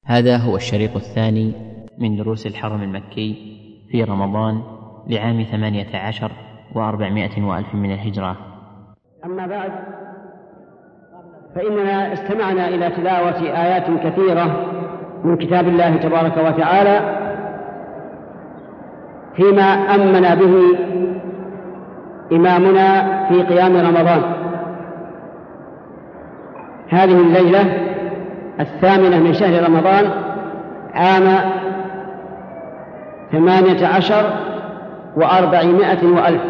هذا هو الشريط الثاني من دروس الحرم المكي في رمضان لعام 18 و400 وألف من الهجرة. أما بعد، فإننا استمعنا إلى تلاوة آيات كثيرة من كتاب الله تبارك وتعالى فيما أمن به إمامنا في قيام رمضان. هذه الليلة 8 من شهر رمضان عام 18 و400 وألف،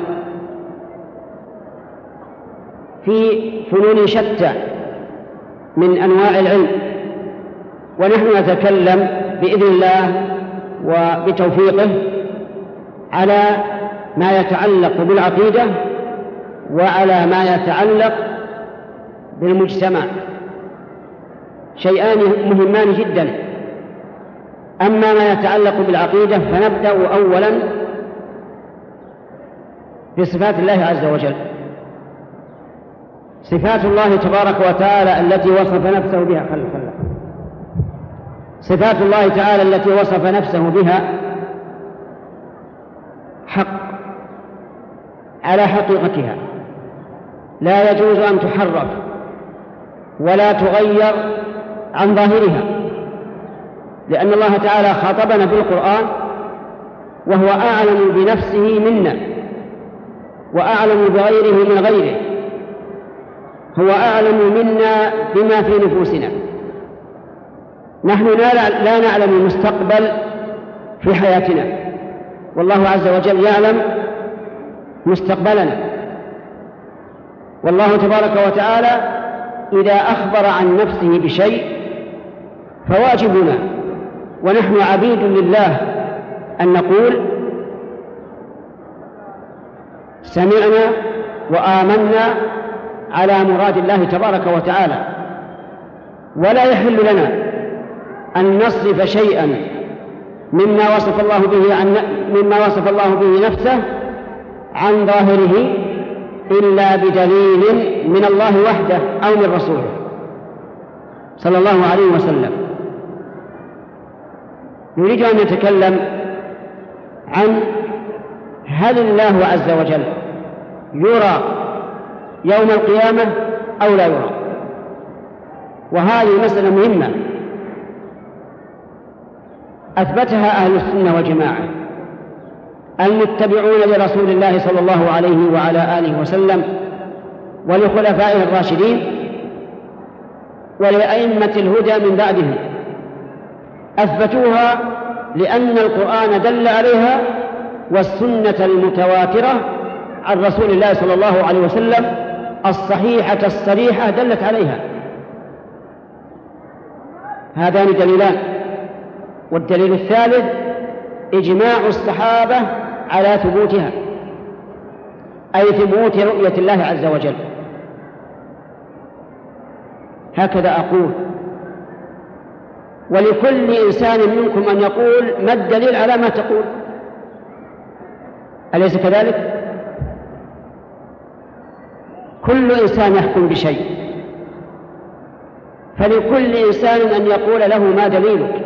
في فنون شتى من أنواع العلم، ونحن نتكلم بإذن الله وبتوفيقه على ما يتعلق بالعقيدة وعلى ما يتعلق بالمجتمع، شيئان مهمان جدا. أما ما يتعلق بالعقيدة فنبدأ أولا بصفات الله عز وجل. صفات الله تبارك وتعالى التي وصف نفسه بها صفات الله تعالى التي وصف نفسه بها حق على حقيقتها، لا يجوز أن تحرف ولا تغير عن ظاهرها، لأن الله تعالى خاطبنا في القرآن وهو أعلم بنفسه منا وأعلم بغيره من غيره، هو أعلم منا بما في نفوسنا. نحن لا نعلم المستقبل في حياتنا، والله عز وجل يعلم مستقبلنا. والله تبارك وتعالى إذا أخبر عن نفسه بشيء فواجبنا ونحن عبيد لله أن نقول سمعنا وآمنا على مراد الله تبارك وتعالى، ولا يحل لنا أن نصرف شيئا مما وصف الله به نفسه عن ظاهره إلا بدليل من الله وحده أو من رسوله صلى الله عليه وسلم. نريد أن نتكلم عن هل الله عز وجل يرى يوم القيامة أو لا يرى، وهذه مسألة مهمة أثبتها أهل السنة والجماعة المتبعون لرسول الله صلى الله عليه وعلى آله وسلم ولخلفائه الراشدين ولأئمة الهدى من بعدهم. أثبتوها لأن القرآن دل عليها والسنة المتواترة عن رسول الله صلى الله عليه وسلم الصحيحة الصريحة دلت عليها. هذان دليلان. والدليل الثالث إجماع الصحابة على ثبوتها، أي ثبوت رؤية الله عز وجل. هكذا أقول، ولكل إنسان منكم أن يقول ما الدليل على ما تقول، أليس كذلك؟ كل إنسان يحكم بشيء، فلكل إنسان أن يقول له ما دليلك،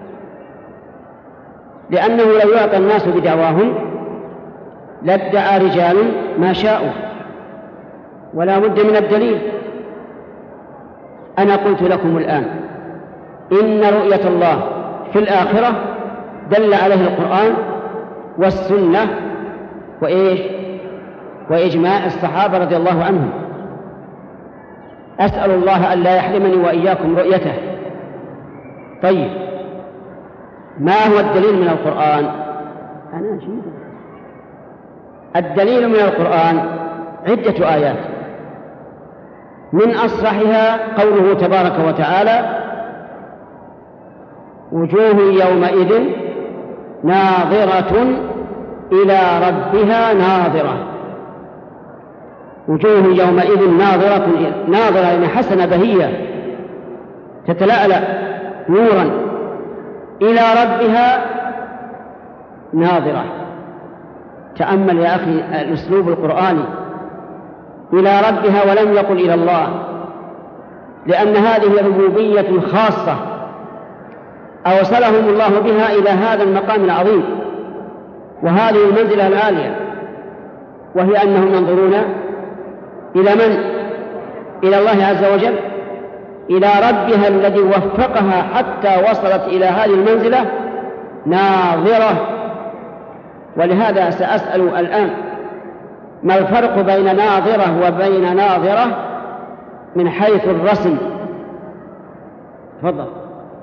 لأنه لو يعطى الناس بدعواهم لادعى رجال ما شاءوا، ولا بد من الدليل. أنا قلت لكم الآن إن رؤية الله في الآخرة دل عليه القرآن والسنة وإجماع الصحابة رضي الله عنهم. أسأل الله أن لا يحرمني وإياكم رؤيته. طيب، ما هو الدليل من القرآن؟ الدليل من القرآن عدة آيات، من أصرحها قوله تبارك وتعالى وجوه يومئذ ناظرة إلى ربها ناظرة. وجوه يومئذ ناظرة يعني حسنة بهية تتلألأ نورا، إلى ربها ناظرة. تأمل يا أخي الأسلوب القرآني، إلى ربها ولم يقل إلى الله، لأن هذه ربوبية خاصة أوصلهم الله بها إلى هذا المقام العظيم وهذه المنزلة العالية، وهي أنهم ينظرون إلى من؟ إلى الله عز وجل، إلى ربها الذي وفقها حتى وصلت إلى هذه المنزلة ناظرة. ولهذا سأسأل الآن: ما الفرق بين ناظرة وبين ناظرة من حيث الرسم؟ تفضل.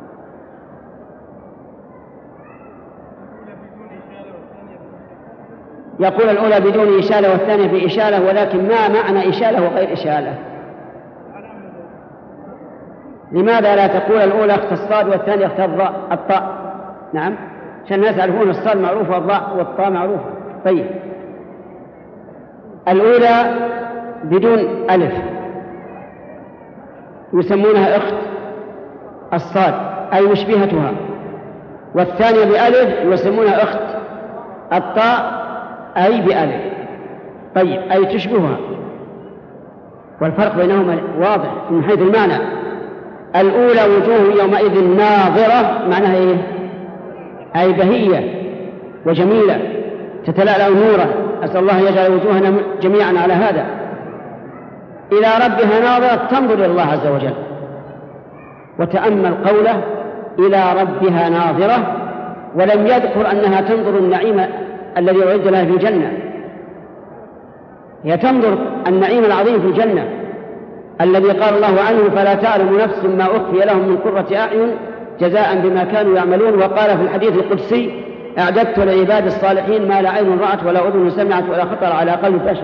يقول الأولى بدون إشالة والثانية بإشالة، ولكن ما معنى إشالة وغير إشالة؟ لماذا لا تقول الأولى اختر الصاد والثانية اختر الطاء؟ نعم، عشان الناس يعرفون الصاد معروفة والطاء معروفة. طيب، الأولى بدون ألف يسمونها أخت الصاد أي مشبهتها، والثانية بألف يسمونها أخت الطاء أي بألف. طيب، أي تشبهها. والفرق بينهما واضح من حيث المعنى. الأولى وجوه يومئذ ناظرة، معناها إيه؟ أي بهية وجميلة تتلألأ نورا. أسأل الله يجعل وجوهنا جميعا على هذا. إلى ربها ناظرة، تنظر إلى الله عز وجل. وتأمل قوله إلى ربها ناظرة، ولم يذكر أنها تنظر النعيم الذي أعد لها في الجنة. هي تنظر النعيم العظيم في الجنة الذي قال الله عنه: فلا تعلم نفس ما أخفي لهم من قرة أعين جزاء بما كانوا يعملون. وقال في الحديث القدسي: أعددت لعباد الصالحين ما لا عين رأت ولا أذن سمعت ولا خطر على قلب بشر.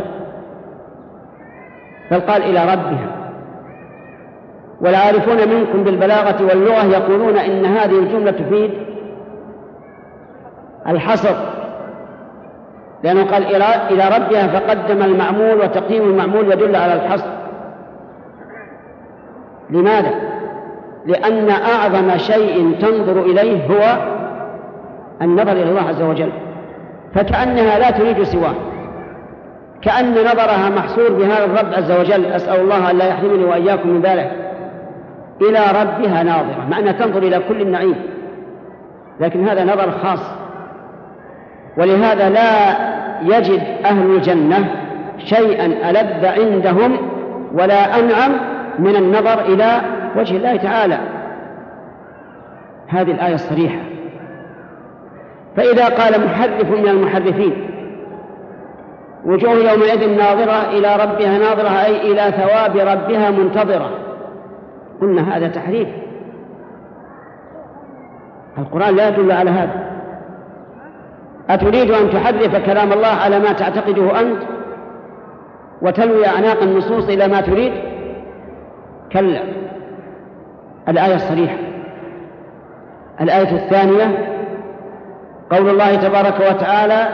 بل قال إلى ربها. والعارفون منكم بالبلاغة واللغة يقولون إن هذه الجملة تفيد الحصر، لأنه قال إلى ربها فقدم المعمول، وتقديم المعمول يدل على الحصر. لماذا؟ لأن أعظم شيء تنظر إليه هو النظر إلى الله عز وجل، فكأنها لا تريد سواه، كأن نظرها محصور بهذا الرب عز وجل. أسأل الله أن لا يحرمني وإياكم من ذلك. إلى ربها ناظرة، معنى تنظر إلى كل النعيم، لكن هذا نظر خاص. ولهذا لا يجد أهل الجنة شيئا ألذ عندهم ولا أنعم من النظر إلى وجه الله تعالى. هذه الآية الصريحة. فإذا قال محرف من المحرفين: وجوه يومئذ ناظرة إلى ربها ناظرة أي إلى ثواب ربها منتظرة، قلنا هذا تحريف. القرآن لا يدل على هذا. أتريد أن تحرف كلام الله على ما تعتقده أنت وتلوي أعناق النصوص إلى ما تريد؟ كلا. الآية الصريحة. الآية الثانية قول الله تبارك وتعالى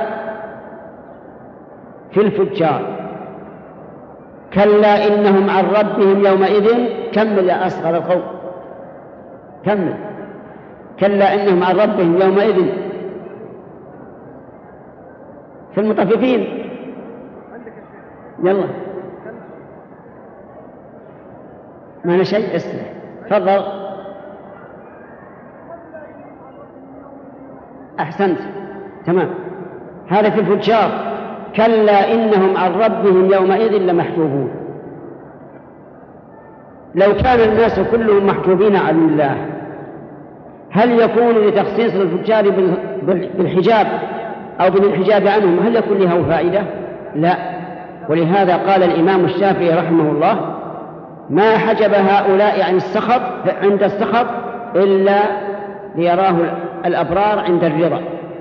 في الفجار: كلا إنهم عن ربهم يومئذ. كمل يا أصغر القوم، كمل. كلا إنهم عن ربهم يومئذ. في المطففين. يلا ما أنا شيء اسمع. تفضل. أحسنت، تمام. هذا في الفجار: كلا إنهم عن ربهم يومئذ لمحجوبون. لو كان الناس كلهم محجوبين عن الله، هل يكون لتخصيص الفجار بالحجاب أو بالانحجاب عنهم هل يكون له فائدة؟ لا. ولهذا قال الإمام الشافعي رحمه الله: ما حجب هؤلاء عن السخط عند السخط إلا ليراه الأبرار عند الرضا.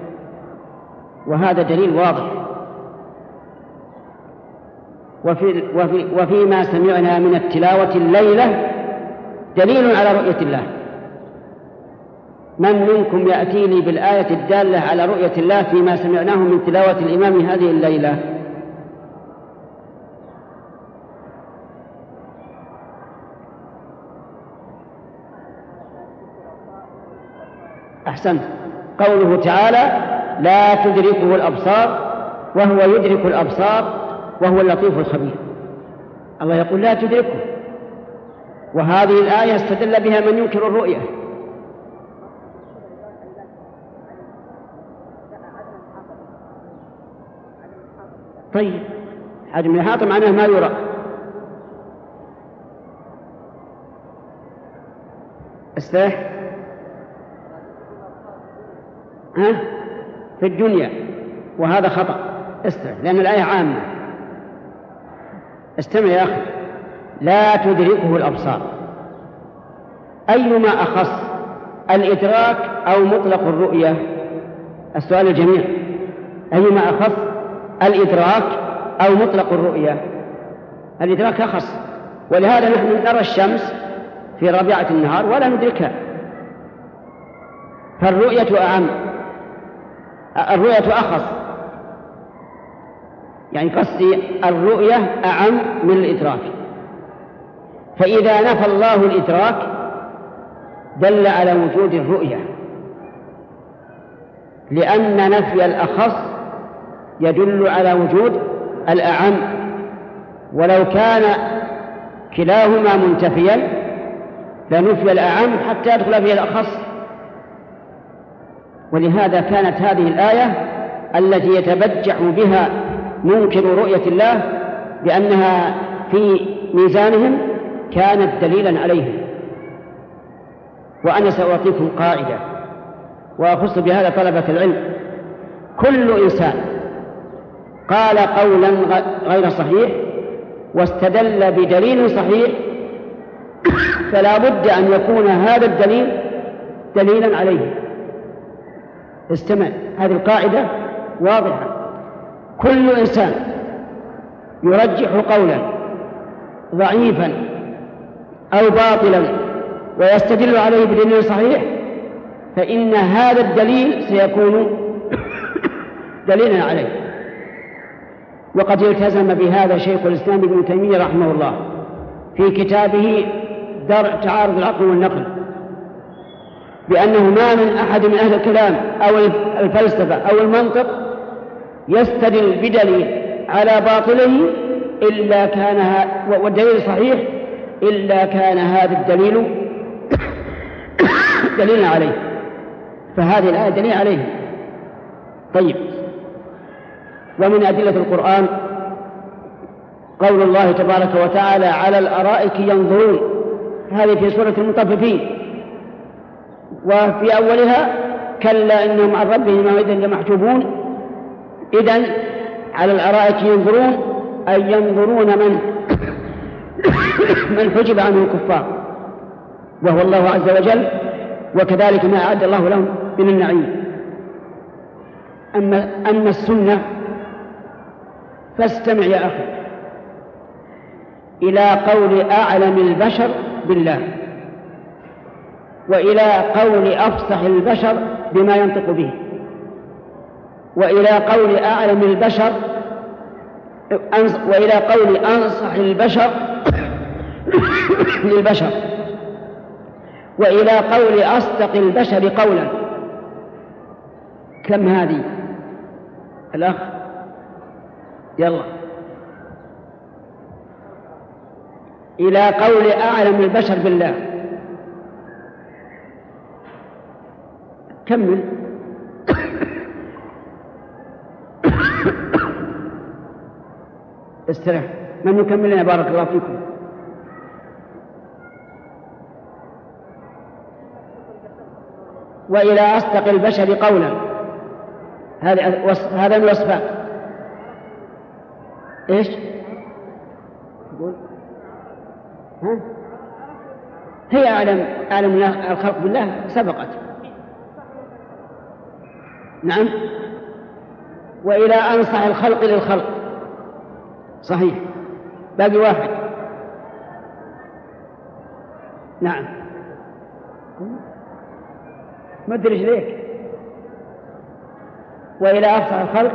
وهذا دليل واضح. وفيما سمعنا من التلاوة الليلة دليل على رؤية الله. من منكم يأتيني بالآية الدالة على رؤية الله فيما سمعناه من تلاوة الإمام هذه الليلة؟ أحسنت. قوله تعالى: لا تدركه الأبصار وهو يدرك الأبصار وهو اللطيف الخبير. الله يقول لا تدركه، وهذه الآية استدل بها من ينكر الرؤية. طيب حجم الإحاطة معناه ما يرى. استرح في الدنيا، وهذا خطأ. استرح لأن الآية عامة. استمع يا أخي. لا تدركه الأبصار، أيما أخص، الإدراك أو مطلق الرؤية؟ السؤال الجميع، أيما أخص، الإدراك أو مطلق الرؤية؟ الإدراك أخص، ولهذا نحن نرى الشمس في ربيعة النهار ولا ندركها، فالرؤية أعم، الرؤية أخص، يعني قصدي الرؤية أعم من الإدراك. فإذا نفى الله الإدراك دل على وجود الرؤية، لأن نفي الأخص يدل على وجود الأعم، ولو كان كلاهما منتفيا لنفي الأعم حتى يدخل فيه الأخص. ولهذا كانت هذه الآية التي يتبجح بها منكر رؤية الله بأنها في ميزانهم كانت دليلا عليهم. وأنا سأعطيكم قاعدة وأخص بهذا طلبة العلم: كل إنسان قال قولا غير صحيح واستدل بدليل صحيح فلا بد أن يكون هذا الدليل دليلا عليه. استمع، هذه القاعدة واضحة. كل إنسان يرجح قولا ضعيفا أو باطلا ويستدل عليه بدليل صحيح فإن هذا الدليل سيكون دليلا عليه. وقد التزم بهذا شيخ الإسلام ابن تيمية رحمه الله في كتابه درء تعارض العقل والنقل، بأنه ما من أحد من أهل الكلام أو الفلسفة أو المنطق يستدل بدليل على باطله إلا كان والدليل صحيح إلا كان هذا الدليل دليل عليه، فهذه الآية دليل عليه. طيب، ومن أدلة القرآن قول الله تبارك وتعالى: على الأرائك ينظرون، هذه في سورة المطففين، وفي أولها: كلا إنهم عن ربهم يومئذ لمحجوبون. إذن على الأرائك ينظرون أي ينظرون من حجب عنه الكفار، وهو الله عز وجل، وكذلك ما أعد الله لهم من النعيم. أما السنة فاستمع يا أخي إلى قول أعلم البشر بالله، وإلى قول أفصح البشر بما ينطق به، وإلى قول أعلم البشر، وإلى قول أنصح البشر للبشر، وإلى قول أصدق البشر قولا. كم هذه الأخ؟ يلا. إلى قول أعلم البشر بالله. كمل. استرح. من يكمل لنا؟ بارك الله فيكم. وإلى أصدق البشر قولا، هذا من الوصفات. إيش تقول؟ هي أعلم الخلق بالله سبقت. نعم. وإلى أنصح الخلق للخلق، صحيح. باقي واحد. نعم. مد رجليك. وإلى أفصح الخلق،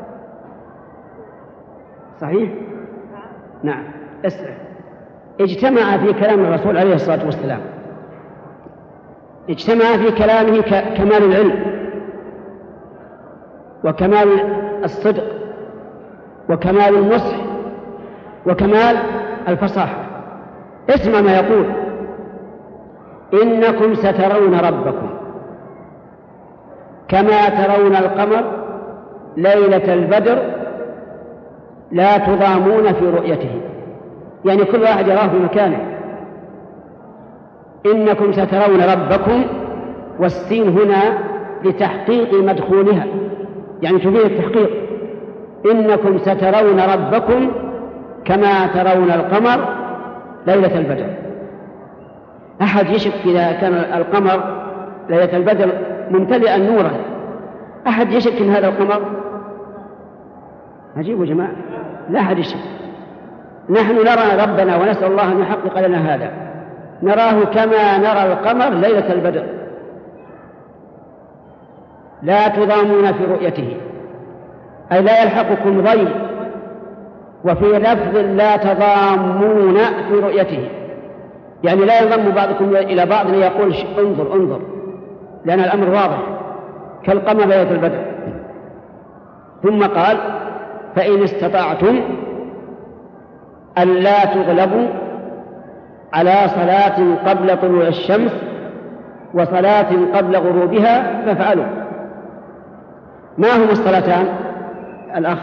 صحيح. نعم. اسمع، اجتمع في كلام الرسول عليه الصلاة والسلام، اجتمع في كلامه كمال العلم وكمال الصدق وكمال النصح وكمال الفصاحة. اسمع ما يقول: إنكم سترون ربكم كما ترون القمر ليلة البدر لا تضامون في رؤيته، يعني كل واحد يراه في مكانه. إنكم سترون ربكم، والسين هنا لتحقيق مدخولها، يعني تفيد التحقيق. إنكم سترون ربكم كما ترون القمر ليلة البدر. أحد يشك إذا كان القمر ليلة البدر ممتلئا نورا، أحد يشك إن هذا القمر؟ عجيب يا جماعة، لا أحد يشك. نحن نرى ربنا ونسأل الله أن يحقق لنا هذا، نراه كما نرى القمر ليلة البدر. لا تضامون في رؤيته، أي لا يلحقكم ضيم. وفي لفظ لا تضامون في رؤيته، يعني لا ينضم بعضكم إلى بعض ليقول انظر انظر، لأن الأمر واضح كالقمر ليلة البدر. ثم قال فإن استطعتم ألا تغلبوا على صلاة قبل طلوع الشمس وصلاة قبل غروبها فافعلوا. ما هما الصلاتان الأخ؟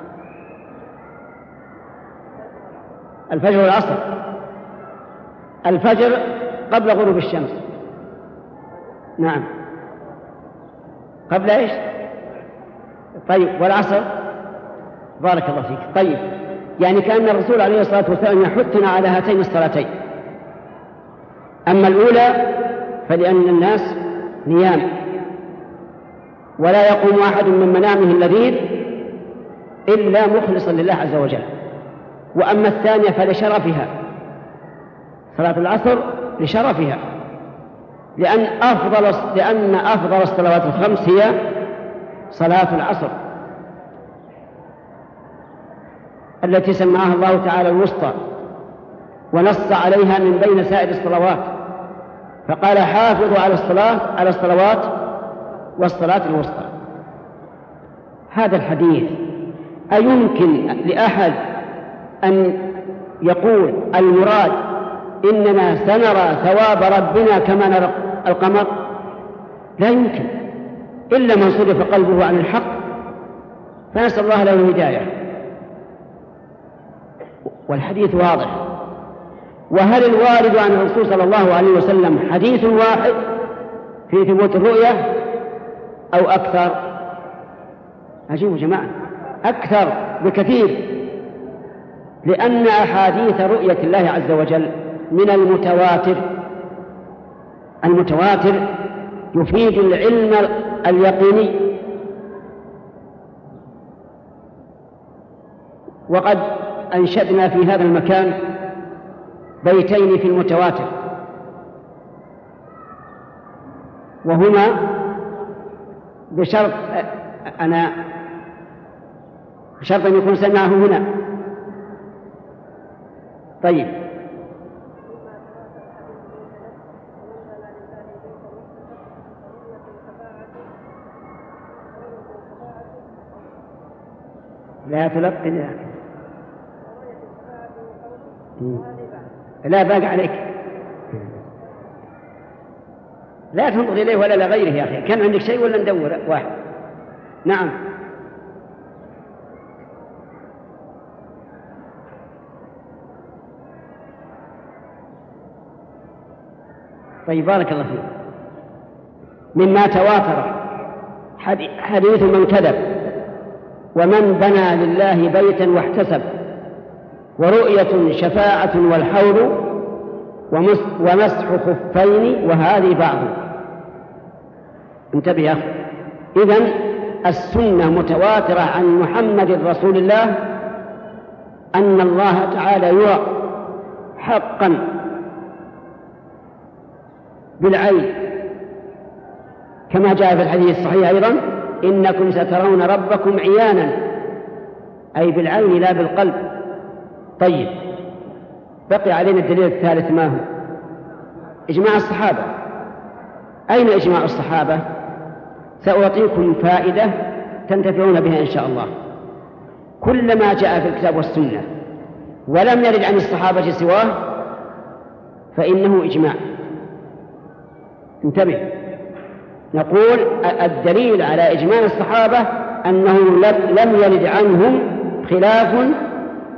الفجر والعصر. الفجر قبل غروب الشمس، نعم، قبل إيش؟ طيب، والعصر؟ بارك الله فيك. طيب، يعني كأن الرسول عليه الصلاة والسلام يحثنا على هاتين الصلاتين. أما الأولى فلأن الناس نيام ولا يقوم أحد من منامه اللذيذ إلا مخلصا لله عز وجل. وأما الثانية فلشرفها، صلاة العصر لشرفها، لأن أفضل الصلوات الخمس هي صلاة العصر التي سماها الله تعالى الوسطى، ونص عليها من بين سائر الصلوات، فقال حافظوا على الصلوات والصلاة الوسطى. هذا الحديث أيمكن لأحد أن يقول المراد إننا سنرى ثواب ربنا كما نرى القمر؟ لا يمكن، إلا من صرف قلبه عن الحق، فنسأل الله له الهداية. والحديث واضح. وهل الوارد عن الرسول صلى الله عليه وسلم حديث واحد في ثبوت الرؤية أو أكثر؟ عجيب يا جماعة، أكثر بكثير، لأن أحاديث رؤية الله عز وجل من المتواتر. المتواتر يفيد العلم اليقيني. وقد أنشدنا في هذا المكان بيتين في المتواتر، وهما بشرط أن يكون سمعه هنا. طيب، لا تلقي، لا باقي عليك، لا تنظر إليه ولا لغيره يا أخي. كان عندك شيء ولا ندور واحد؟ نعم. طيب، بارك الله فيك. مما تواتر حديث من كذب، ومن بنى لله بيتا واحتسب، ورؤية شفاعة والحوض، ومسح خفين، وهذه بعض. انتبه يا أخي. إذن السنة متواترة عن محمد رسول الله أن الله تعالى يرى حقا بالعين، كما جاء في الحديث الصحيح أيضا إنكم سترون ربكم عيانا، أي بالعين لا بالقلب. طيب، بقي علينا الدليل الثالث، ما هو؟ إجماع الصحابة. أين إجماع الصحابة؟ سأعطيكم فائدة تنتفعون بها إن شاء الله. كل ما جاء في الكتاب والسنة ولم يرد عن الصحابة سواه فإنه إجماع. انتبه، نقول الدليل على إجماع الصحابة أنه لم يرد عنهم خلاف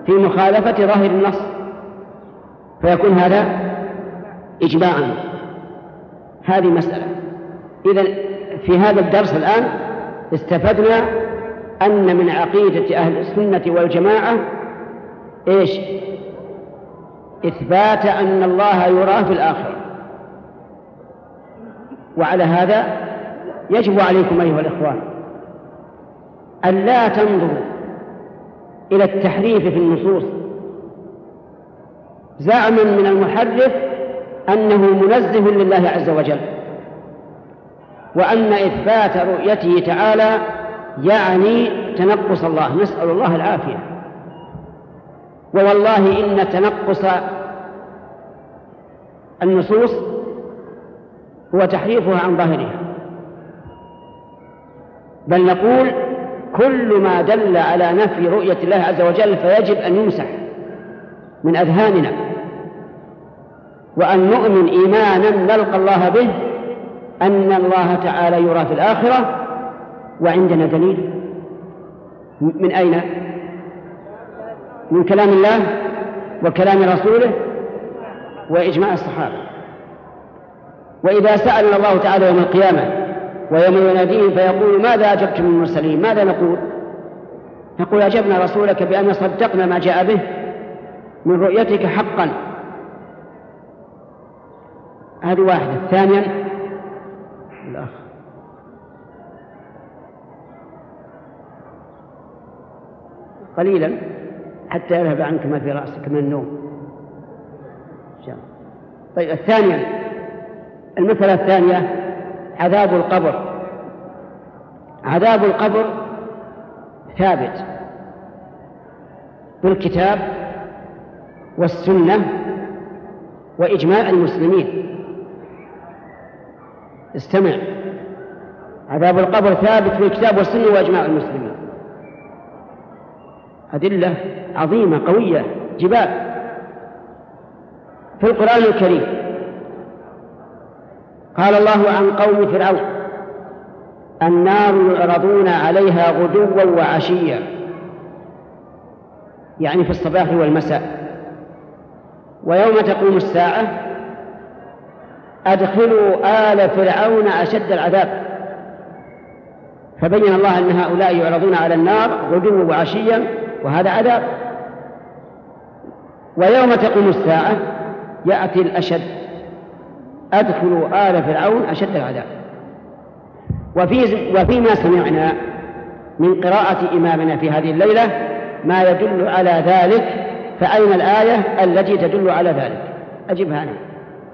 في مخالفة ظاهر النص، فيكون هذا إجماعا. هذه مسألة. إذن في هذا الدرس الآن استفدنا أن من عقيدة أهل السنة والجماعة إيش؟ إثبات أن الله يرى في الآخرة. وعلى هذا يجب عليكم أيها الإخوان أن لا تنظروا إلى التحريف في النصوص زعما من المحرف أنه منزه لله عز وجل، وأن إثبات رؤيته تعالى يعني تنقص الله، نسأل الله العافية. ووالله إن تنقص النصوص هو تحريفها عن ظاهرها، بل نقول كل ما دل على نفي رؤية الله عز وجل فيجب أن يمسح من أذهاننا، وأن نؤمن إيمانا نلقى الله به أن الله تعالى يرى في الآخرة. وعندنا دليل من أين؟ من كلام الله وكلام رسوله وإجماع الصحابة. وإذا سألنا الله تعالى يوم القيامة ويوم يناديهم فيقول ماذا أجبتم من المرسلين؟ ماذا نقول؟ نقول أجبنا رسولك بأن صدقنا ما جاء به من رؤيتك حقا. هذه واحدة. ثانيا الأخ قليلا حتى يذهب عنك ما في رأسك من النوم. طيب الثانية، المسألة الثانية عذاب القبر. عذاب القبر ثابت بالكتاب والسنة وإجماع المسلمين. استمع، عذاب القبر ثابت بالكتاب والسنة وإجماع المسلمين. أدلة عظيمة قوية جبال في القرآن الكريم. قال الله عن قوم فرعون النار يعرضون عليها غدوا وعشيا، يعني في الصباح والمساء. ويوم تقوم الساعة أدخلوا آل فرعون أشد العذاب. فبين الله أن هؤلاء يعرضون على النار غدوا وعشيا وهذا عذاب. ويوم تقوم الساعة يأتي الأشد، أدخلوا آل فرعون أشد العذاب. وفيما سمعنا من قراءة إمامنا في هذه الليلة ما يدل على ذلك، فأين الآية التي تدل على ذلك؟ أجبها أنا.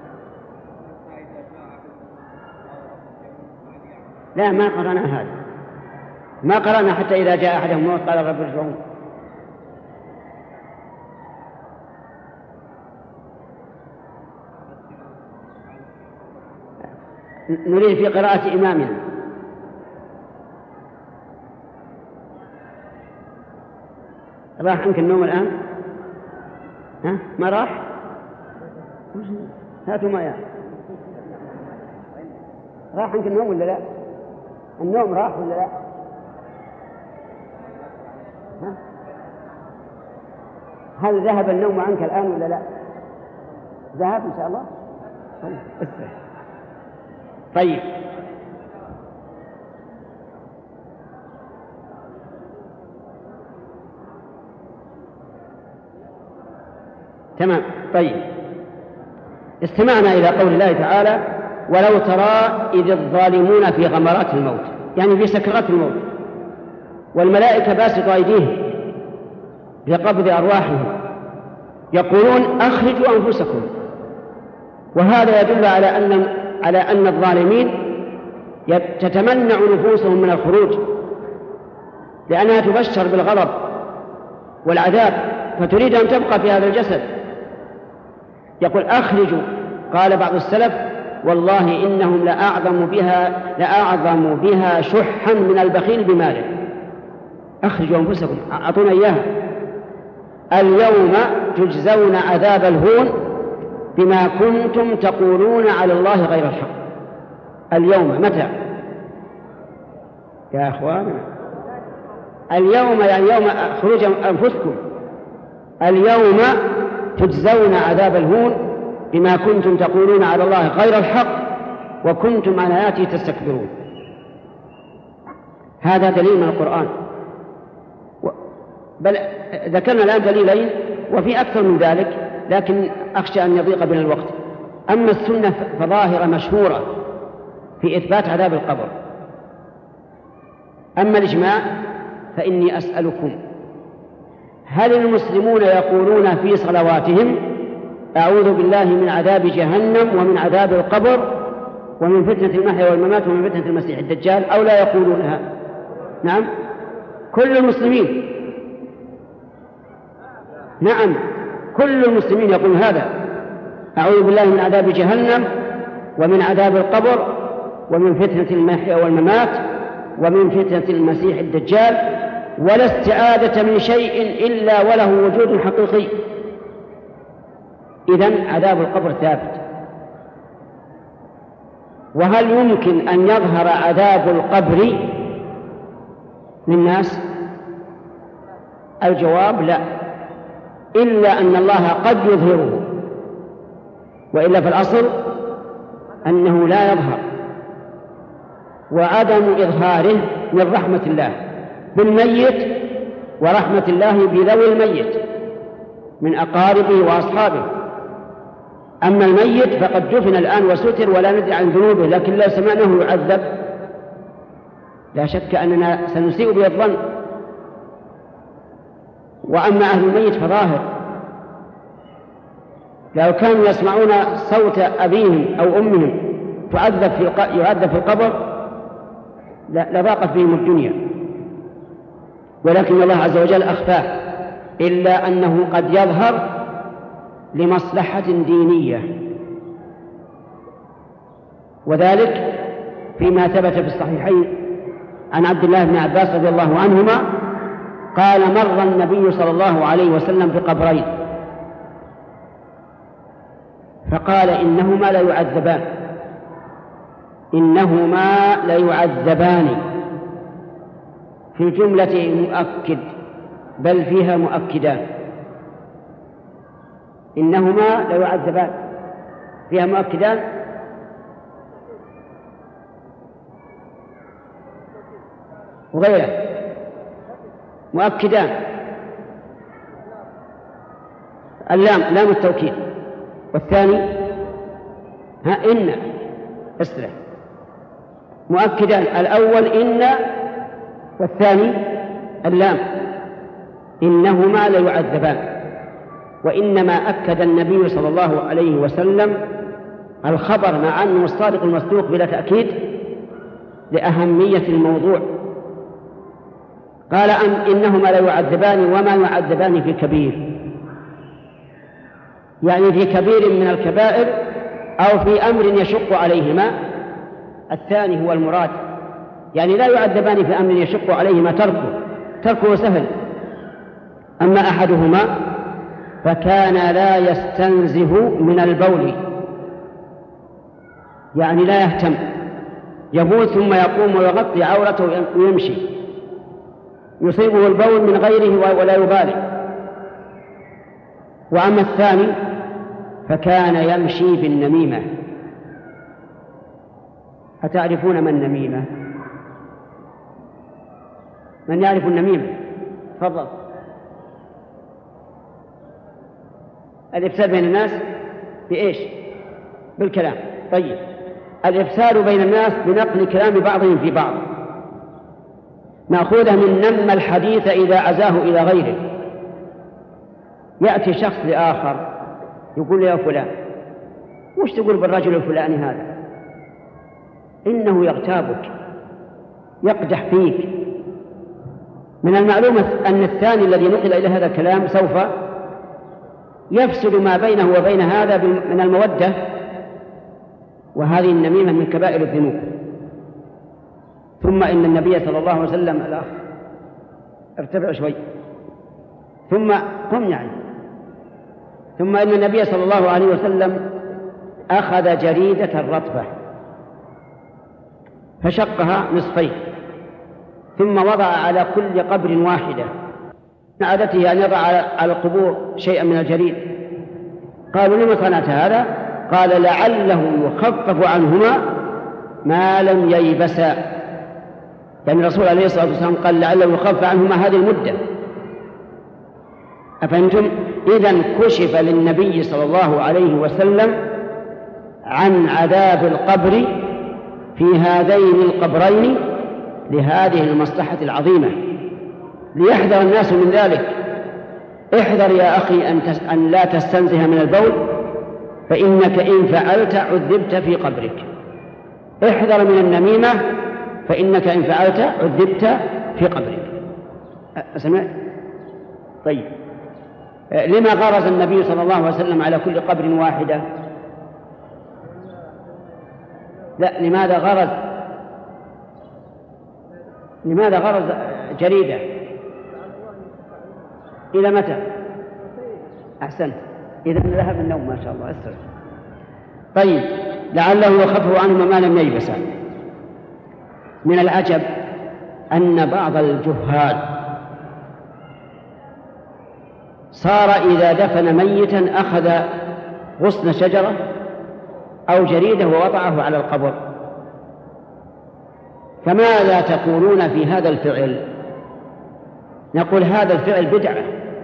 لا، ما قرأنا هذا، ما قرأنا حتى إذا جاء أحدهم الموت قال رب ارجعون. نريد في قراءة إمامنا. راح عنك النوم الآن؟ ها؟ ما راح؟ هاتوا ما يعني. راح عنك النوم ولا لا؟ النوم راح ولا لا؟ ها؟ هل ذهب النوم عنك الآن ولا لا؟ ذهب إن شاء الله؟ طيب تمام. طيب استمعنا إلى قول الله تعالى ولو ترى إذ الظالمون في غمرات الموت، يعني في سكرات الموت، والملائكة باسطوا أيديهم بقبض أرواحهم يقولون أخرجوا أنفسكم. وهذا يدل على أن الظالمين تتمنع نفوسهم من الخروج، لأنها تبشر بالغضب والعذاب فتريد أن تبقى في هذا الجسد. يقول أخرجوا. قال بعض السلف والله إنهم لأعظم بها شحا من البخيل بماله. أخرجوا أنفسكم، أعطونا إياها. اليوم تجزون عذاب الهون بما كنتم تقولون على الله غير الحق. اليوم متى يا أخوان؟ اليوم يعني يوم خروج أنفسكم. اليوم تجزون عذاب الهون بما كنتم تقولون على الله غير الحق وكنتم عن آياته تستكبرون. هذا دليل من القرآن، بل ذكرنا الآن دليلين وفي أكثر من ذلك، لكن أخشى أن يضيق بنا الوقت. أما السنة فظاهرة مشهورة في إثبات عذاب القبر. أما الإجماع فإني أسألكم، هل المسلمون يقولون في صلواتهم أعوذ بالله من عذاب جهنم ومن عذاب القبر ومن فتنة المحيا والممات ومن فتنة المسيح الدجال، أو لا يقولونها؟ نعم، كل المسلمين، نعم كل المسلمين يقول هذا: أعوذ بالله من عذاب جهنم ومن عذاب القبر ومن فتنة المحيا والممات ومن فتنة المسيح الدجال، ولا استعاذة من شيء إلا وله وجود حقيقي. إذن عذاب القبر ثابت. وهل يمكن أن يظهر عذاب القبر للناس؟ الجواب لا، إلا أن الله قد يظهره، وإلا في الأصل أنه لا يظهر. وعدم إظهاره من رحمة الله بالميت ورحمة الله بذوي الميت من أقاربه وأصحابه. أما الميت فقد دفن الآن وستر ولا ندري عن ذنوبه، لكن لا سمعناه يعذب لا شك أننا سنسيء به الظن. وأما أهل الميت فظاهر، لو كانوا يسمعون صوت أبيهم أو أمهم يعذب في القبر لضاقت بهم الدنيا، ولكن الله عز وجل أخفاه، إلا أنه قد يظهر لمصلحة دينية، وذلك فيما ثبت في الصحيحين عن عبد الله بن عباس رضي الله عنهما قال: مر النبي صلى الله عليه وسلم بقبرين فقال: إنهما ليعذبان. في الجملة مؤكد، بل فيها مؤكدان. إنهما ليعذبان فيها مؤكدان، وغيره مؤكدان. اللام لام التوكيد، والثاني إن اسرع مؤكدان، الأول إن والثاني اللام، إنهما ليعذبان. وإنما أكد النبي صلى الله عليه وسلم الخبر مع أنه الصادق المصدوق بلا تأكيد لأهمية الموضوع. قال إنهما ليعذبان وما يعذبان في كبير، يعني في كبير من الكبائر أو في أمر يشق عليهما. الثاني هو المراد، يعني لا يعذبان في أمر يشق عليهما تركه سهل. أما أحدهما فكان لا يستنزه من البول، يعني لا يهتم، يبول ثم يقوم ويغطي عورته ويمشي، يصيبه البول من غيره ولا يبالي. وأما الثاني فكان يمشي بالنميمة. أتعرفون ما النميمة؟ من يعرف النميمة؟ تفضل. الإفساد بين الناس بإيش؟ بالكلام. طيب، الإفساد بين الناس بنقل كلام بعضهم في بعض، مأخوذة من نم الحديث إذا عزاه إلى غيره. يأتي شخص لآخر يقول: يا فلان، وش تقول بالرجل الفلاني هذا؟ إنه يغتابك، يقدح فيك. من المعلوم أن الثاني الذي نقل إلى هذا الكلام سوف يفسد ما بينه وبين هذا من المودة، وهذه النميمة من كبائر الذنوب. ثم إن النبي صلى الله عليه وسلم الأخ ارتفع شوي، ثم ثم إن النبي صلى الله عليه وسلم أخذ جريدة رطبة فشقها نصفين، ثم وضع على كل قبر واحدة، من عادته أن يضع على القبور شيئا من الجريد. قالوا: لما صنعت هذا؟ قال: لعله يخفف عنهما ما لم ييبسا. يعني الرسول عليه الصلاة والسلام قال: لعله يخفف عنهما هذه المدة. أفهمتم؟ إذن كشف للنبي صلى الله عليه وسلم عن عذاب القبر في هذين القبرين لهذه المصلحة العظيمة، ليحذر الناس من ذلك. احذر يا أخي أن لا تستنزه من البول، فإنك إن فعلت عذبت في قبرك. احذر من النميمة، فإنك إن فعلت عذبت في قبرك. سمعت؟ طيب، لما غرز النبي صلى الله عليه وسلم على كل قبر واحدة؟ لا، لماذا غرز جريدة؟ إلى متى؟ أحسنت، إذا ذهب النوم ما شاء الله. أسر. طيب، لعله يخفف عنهم ما لم ييبسا. من العجب أن بعض الجهال صار إذا دفن ميتا أخذ غصن شجرة أو جريدة ووضعه على القبر. فماذا تقولون في هذا الفعل؟ نقول هذا الفعل بدعة،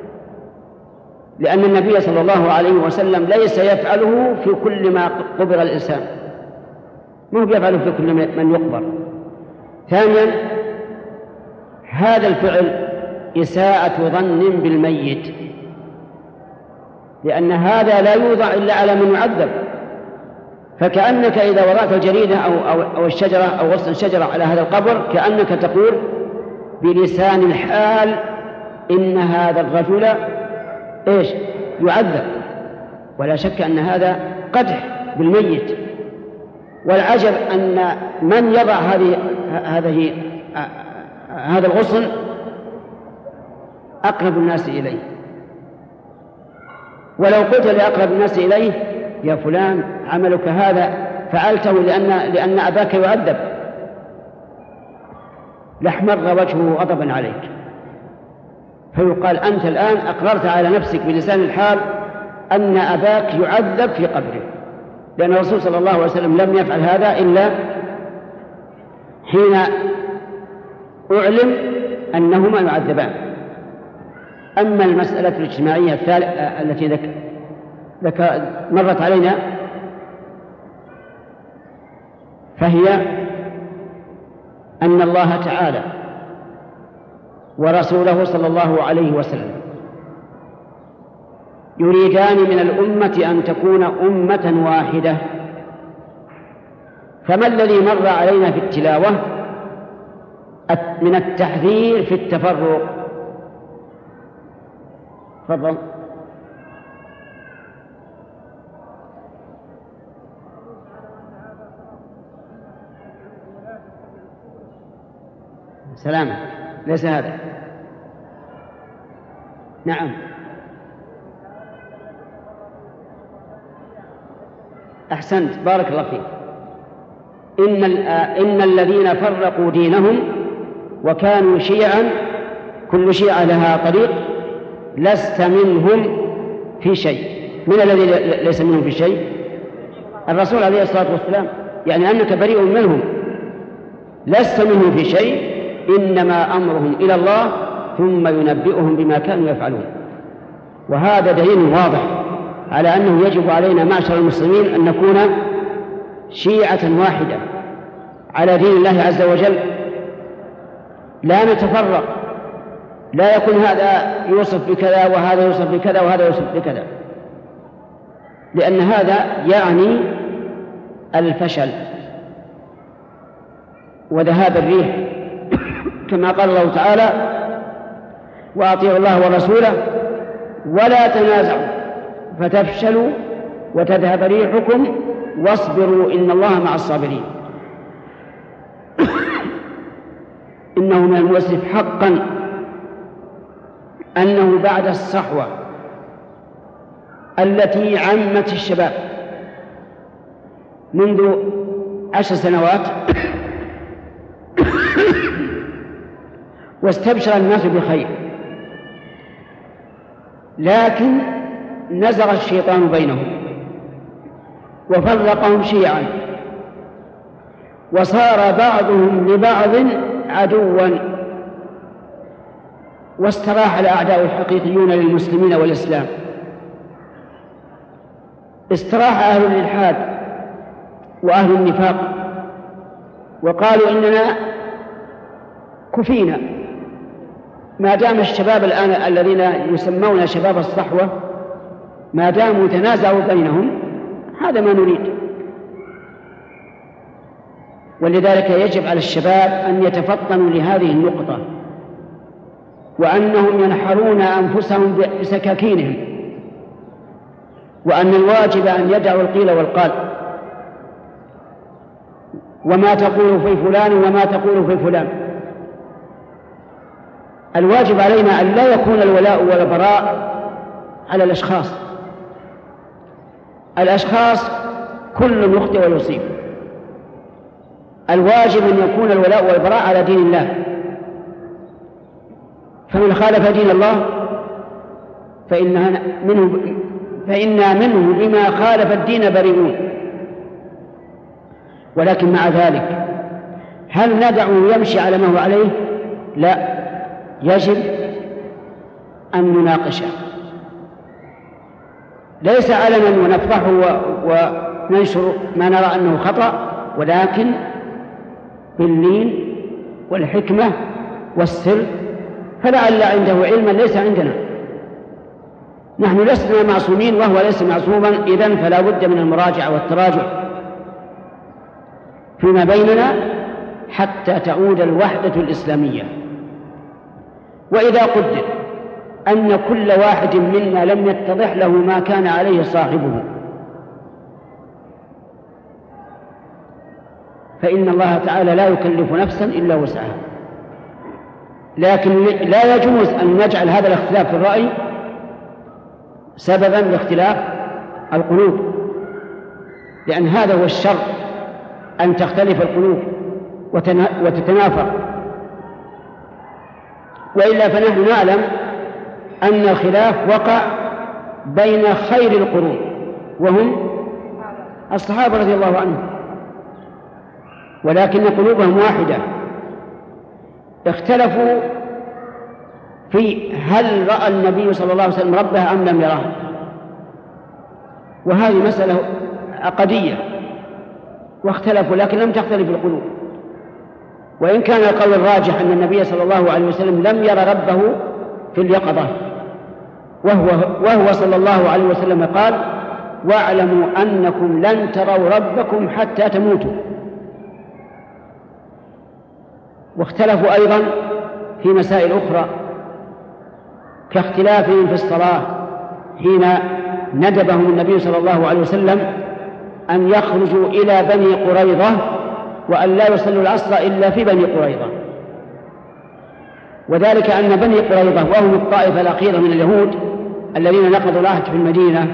لأن النبي صلى الله عليه وسلم ليس يفعله في كل ما قبر الإنسان، مو يفعله في كل من يقبر. ثانيا، هذا الفعل إساءة ظن بالميت، لأن هذا لا يوضع إلا على من يعذب. فكأنك إذا وضعت الجريدة أو الشجرة أو غصن الشجرة على هذا القبر كأنك تقول بلسان الحال إن هذا الرجل يعذب، ولا شك أن هذا قدح بالميت. والعجب أن من يضع هذا الغصن أقرب الناس إليه. ولو قلت لأقرب الناس إليه: يا فلان، عملك هذا فعلته لأن أباك يعذب، لاحمر وجهه غضبا عليك. فيقال: أنت الآن أقررت على نفسك بلسان الحال أن أباك يعذب في قبره، لأن الرسول صلى الله عليه وسلم لم يفعل هذا إلا حين أعلم أنهما يعذبان. أما المسألة الاجتماعية التي مرت علينا، فهي أن الله تعالى ورسوله صلى الله عليه وسلم يريدان من الأمة أن تكون أمة واحدة. فما الذي مر علينا في التلاوة من التحذير في التفرق؟ تفضل. سلامة، ليس هذا. نعم، أحسنت، بارك الله فيك. إن الذين فرقوا دينهم وكانوا شيعا كل شيعة لها طريق لست منهم في شيء. من الذي ليس منهم في شيء؟ الرسول عليه الصلاة والسلام، يعني أنك بريء منهم، لست منهم في شيء، إنما أمرهم إلى الله ثم ينبئهم بما كانوا يفعلون. وهذا دليل واضح على أنه يجب علينا معشر المسلمين أن نكون شيعة واحدة على دين الله عز وجل، لا نتفرق، لا يكون هذا يوصف بكذا وهذا يوصف بكذا وهذا يوصف بكذا، لأن هذا يعني الفشل وذهاب الريح، كما قال الله تعالى: وأطيعوا الله ورسوله ولا تنازعوا فتفشلوا وتذهب ريحكم واصبروا إن الله مع الصابرين. إنه من المؤسف حقا أنه بعد الصحوة التي عمت الشباب منذ 10 سنوات واستبشر الناس بخير، لكن نزغ الشيطان بينهم وفرقهم شيعا وصار بعضهم لبعض عدوا، واستراح الأعداء الحقيقيون للمسلمين والإسلام. استراح أهل الإلحاد وأهل النفاق وقالوا إننا كفينا، ما دام الشباب الآن الذين يسمون شباب الصحوة ما داموا تنازعوا بينهم هذا ما نريد. ولذلك يجب على الشباب أن يتفطنوا لهذه النقطة، وأنهم ينحرون أنفسهم بسكاكينهم، وأن الواجب أن يدعوا القيل والقال، وما تقول في فلان وما تقول في فلان. الواجب علينا أن لا يكون الولاء والبراء على الأشخاص. الأشخاص كل يخطئ ويصيب، الواجب أن يكون الولاء والبراء على دين الله، فمن خالف دين الله فإنا منه بما خالف الدين بريئون. ولكن مع ذلك هل ندعه يمشي على ما هو عليه؟ لا، يجب أن نناقشه، ليس علنا ونفضحه وننشر ما نرى أنه خطأ، ولكن باللين والحكمة والسر، فلعل عنده علما ليس عندنا. نحن لسنا معصومين وهو ليس معصوما، إذن فلا بد من المراجعة والتراجع فيما بيننا حتى تعود الوحدة الإسلامية. وإذا قدر أن كل واحد منا لم يتضح له ما كان عليه صاحبه، فإن الله تعالى لا يكلف نفسا إلا وسعها. لكن لا يجوز أن نجعل هذا الاختلاف في الرأي سببا لاختلاف القلوب، لأن هذا هو الشر، أن تختلف القلوب وتتنافر. وإلا فنحن نعلم أن الخلاف وقع بين خير القرون وهم الصحابة رضي الله عنهم، ولكن قلوبهم واحدة. اختلفوا في هل رأى النبي صلى الله عليه وسلم ربه أم لم يراه، وهذه مسألة عقدية، واختلفوا لكن لم تختلف القلوب. وإن كان القول الراجح أن النبي صلى الله عليه وسلم لم ير ربه في اليقظة، وهو صلى الله عليه وسلم قال: واعلموا أنكم لن تروا ربكم حتى تموتوا. واختلفوا أيضا في مسائل أخرى، كاختلافهم في الصلاة حين ندبهم النبي صلى الله عليه وسلم أن يخرجوا إلى بني قريظة وأن لا يصلوا العصر إلا في بني قريظة، وذلك أن بني قريظة وهم الطائفة الأخيرة من اليهود الذين نقضوا العهد في المدينة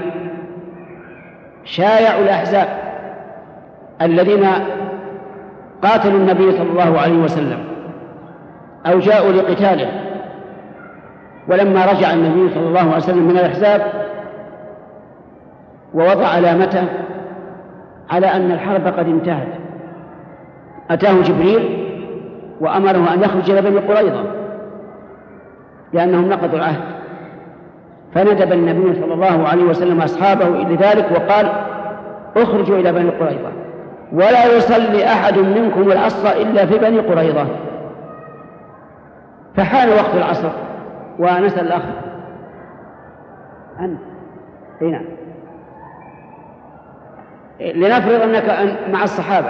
شايعوا الأحزاب الذين قاتلوا النبي صلى الله عليه وسلم أو جاءوا لقتاله. ولما رجع النبي صلى الله عليه وسلم من الأحزاب ووضع علامته على أن الحرب قد انتهت، أتاه جبريل وأمره أن يخرج إلى بني قريظة لأنهم نقضوا العهد، فندب النبي صلى الله عليه وسلم أصحابه إلى ذلك وقال: اخرجوا إلى بني قريظة ولا يصلي أحد منكم العصر إلا في بني قريظة. فحان وقت العصر، ونسأل الأخ أنت هنا، لنفرض أنك مع الصحابة،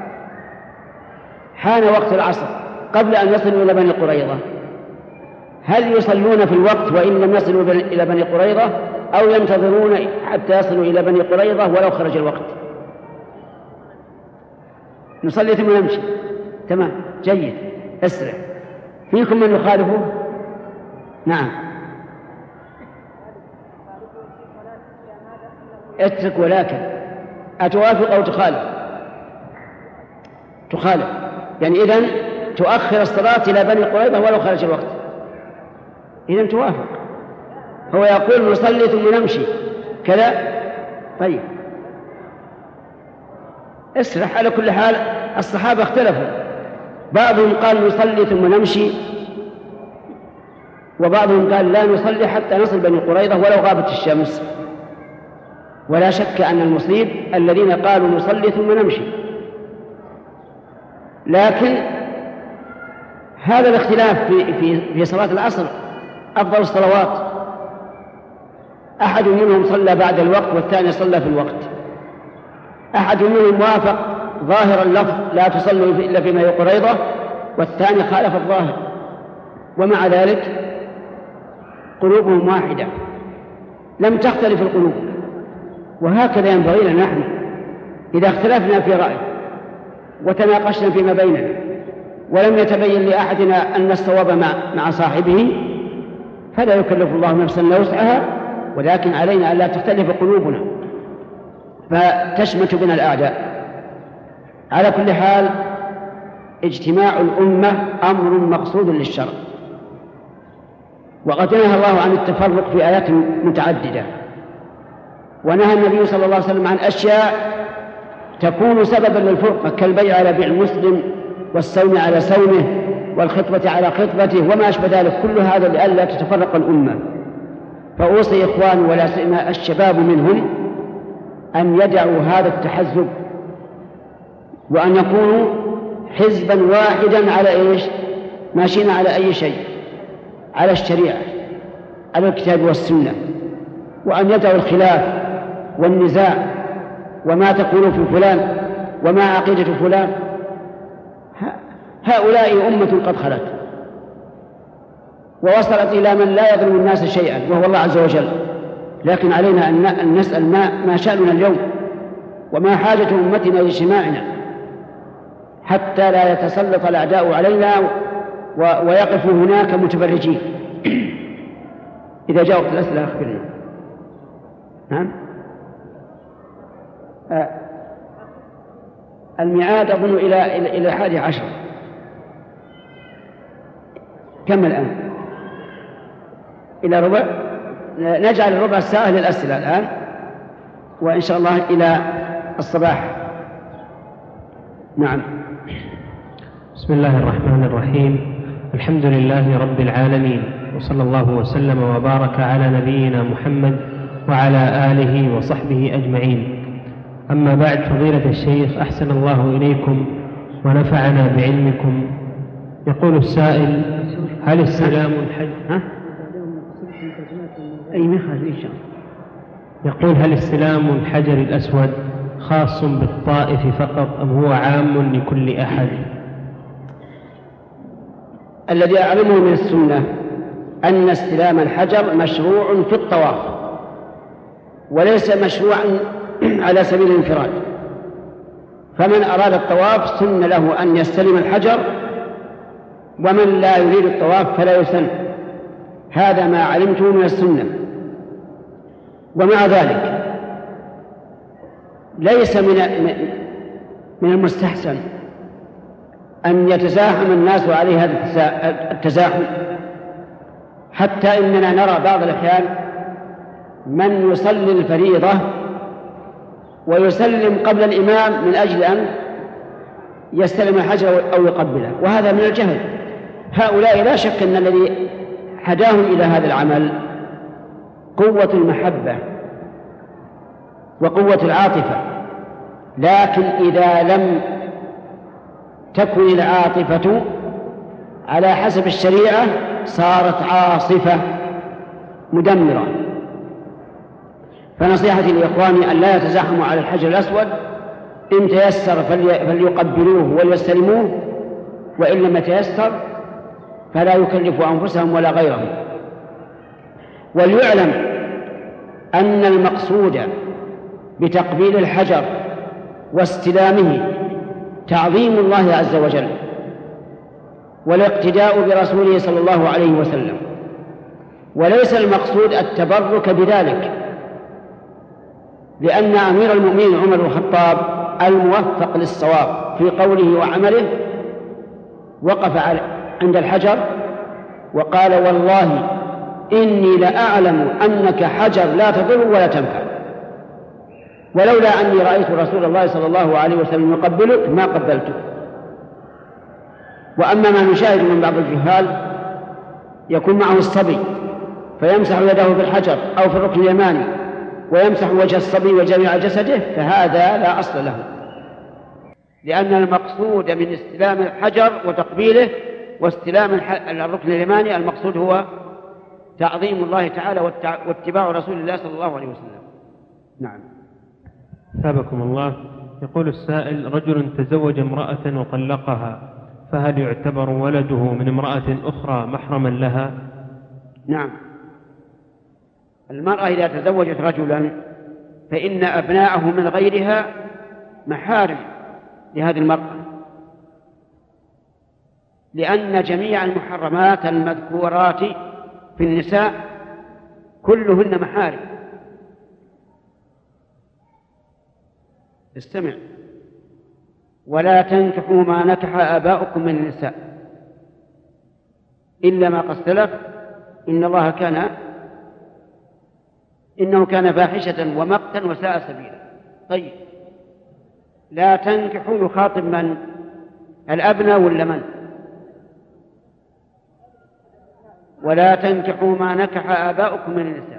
حان وقت العصر قبل أن يصلوا إلى بني قريظة، هل يصلون في الوقت وإن لم يصلوا إلى بني قريظة، أو ينتظرون حتى يصلوا إلى بني قريظة ولو خرج الوقت؟ نصلي ثم نمشي. تمام، جيد، اسرع. فيكم من يخالفه؟ نعم، اترك. ولكن أتوافق أو تخالف؟ تخالف، يعني إذن تؤخر الصلاة إلى بني قريظة ولو خرج الوقت، إذن توافق. هو يقول نصلي ثم نمشي كذا. طيب اسرح. على كل حال الصحابة اختلفوا، بعضهم قال نصلي ثم نمشي، وبعضهم قال لا نصلي حتى نصل بني قريظة ولو غابت الشمس. ولا شك أن المصيب الذين قالوا نصلي ثم نمشي. لكن هذا الاختلاف في صلاة العصر أفضل الصلوات، أحد منهم صلى بعد الوقت والثاني صلى في الوقت، أحد منهم وافق ظاهر اللفظ لا تصلوا إلا في بني قريظة، والثاني خالف الظاهر، ومع ذلك قلوبهم واحدة لم تختلف القلوب. وهكذا ينبغي لنا نحن إذا اختلفنا في رأي وتناقشنا فيما بيننا ولم يتبين لأحدنا أن الصواب مع صاحبه فلا يكلف الله نفسا إلا وسعها، ولكن علينا ألا تختلف قلوبنا فتشمت بنا الأعداء. على كل حال اجتماع الأمة أمر مقصود للشرع، وقد نهى الله عن التفرق في آيات متعددة، ونهى النبي صلى الله عليه وسلم عن أشياء تكون سببا للفرقة كالبيع على بيع المسلم والصوم على صومه والخطبة على خطبته وما أشبه ذلك، كل هذا لئلا تتفرق الأمة. فأوصي إخواني ولا سيما الشباب منهم أن يدعوا هذا التحزب وأن يكونوا حزبا واحدا على إيش؟ ماشيين على أي شيء، على الشريعة، على الكتاب والسنة، وأن يدعوا الخلاف والنزاع وما تقول في فلان وما عقيدة فلان. هؤلاء أمة قد خلت ووصلت إلى من لا يظلم الناس شيئا وهو الله عز وجل، لكن علينا أن نسأل ما شأننا اليوم وما حاجة أمتنا لاجتماعنا حتى لا يتسلط الأعداء علينا ويقفوا هناك متفرجين. إذا جاء وقت الأسئلة أخبرنا. نعم. الميعاد أظن إلى 11. كم الآن؟ إلى ربع. نجعل الربع الساعة للأسئلة الآن، وإن شاء الله إلى الصباح. نعم. بسم الله الرحمن الرحيم. الحمد لله رب العالمين، وصلى الله وسلم وبارك على نبينا محمد وعلى آله وصحبه أجمعين. أما بعد، فضيلة الشيخ أحسن الله إليكم ونفعنا بعلمكم. يقول السائل: هل استلام الحجر يقول هل استلام الحجر الأسود خاص بالطائف فقط أم هو عام لكل أحد؟ الذي أعلمه من السنة أن استلام الحجر مشروع في الطواف وليس مشروعا على سبيل الانفراد، فمن أراد الطواف سن له أن يستلم الحجر، ومن لا يريد الطواف فلا يسن. هذا ما علمته من السنة. ومع ذلك ليس من المستحسن أن يتزاحم الناس عليه هذا التزاحم، حتى إننا نرى بعض الأحيان من يصلي الفريضة ويسلم قبل الإمام من أجل أن يستلم الحجر أو يقبله، وهذا من الجهل. هؤلاء لا شك أن الذي هداهم إلى هذا العمل قوة المحبة وقوة العاطفة، لكن إذا لم تكن العاطفة على حسب الشريعة صارت عاصفة مدمرة. فنصيحتي لإخواني أن لا يتزاحموا على الحجر الأسود، إن تيسر فليقبلوه وليستلموه، وإن لم يتيسر فلا يكلفوا أنفسهم ولا غيرهم. وليعلم أن المقصود بتقبيل الحجر واستلامه تعظيم الله عز وجل والاقتداء برسوله صلى الله عليه وسلم، وليس المقصود التبرك بذلك، لأن أمير المؤمنين عمر بن الخطاب الموفق للصواب في قوله وعمله وقف عند الحجر وقال: والله إني لأعلم أنك حجر لا تضر ولا تنفع، ولولا أني رأيت رسول الله صلى الله عليه وسلم يقبلك ما قبلته. وأما ما نشاهد من بعض الجهال يكون معه الصبي فيمسح يده بالحجر أو في الركن اليماني ويمسح وجه الصبي وجميع جسده، فهذا لا أصل له، لأن المقصود من استلام الحجر وتقبيله واستلام الركن اليماني المقصود هو تعظيم الله تعالى واتباع رسول الله صلى الله عليه وسلم. نعم. ثابكم الله. يقول السائل: رجل تزوج امرأة وطلقها، فهل يعتبر ولده من امرأة أخرى محرما لها؟ نعم، المرأة إذا تزوجت رجلا فإن أبناءه من غيرها محارم لهذه المرأة، لأن جميع المحرمات المذكورات في النساء كلهن محارم. استمع: ولا تنكحوا ما نكح آباؤكم من النساء إلا ما قد سلف إنه كان فاحشة ومقتا وساء سبيلا. طيب، لا تنكحوا يخاطب من؟ الأبناء ولا من؟ ولا تنكحوا ما نكح آباؤكم من النساء.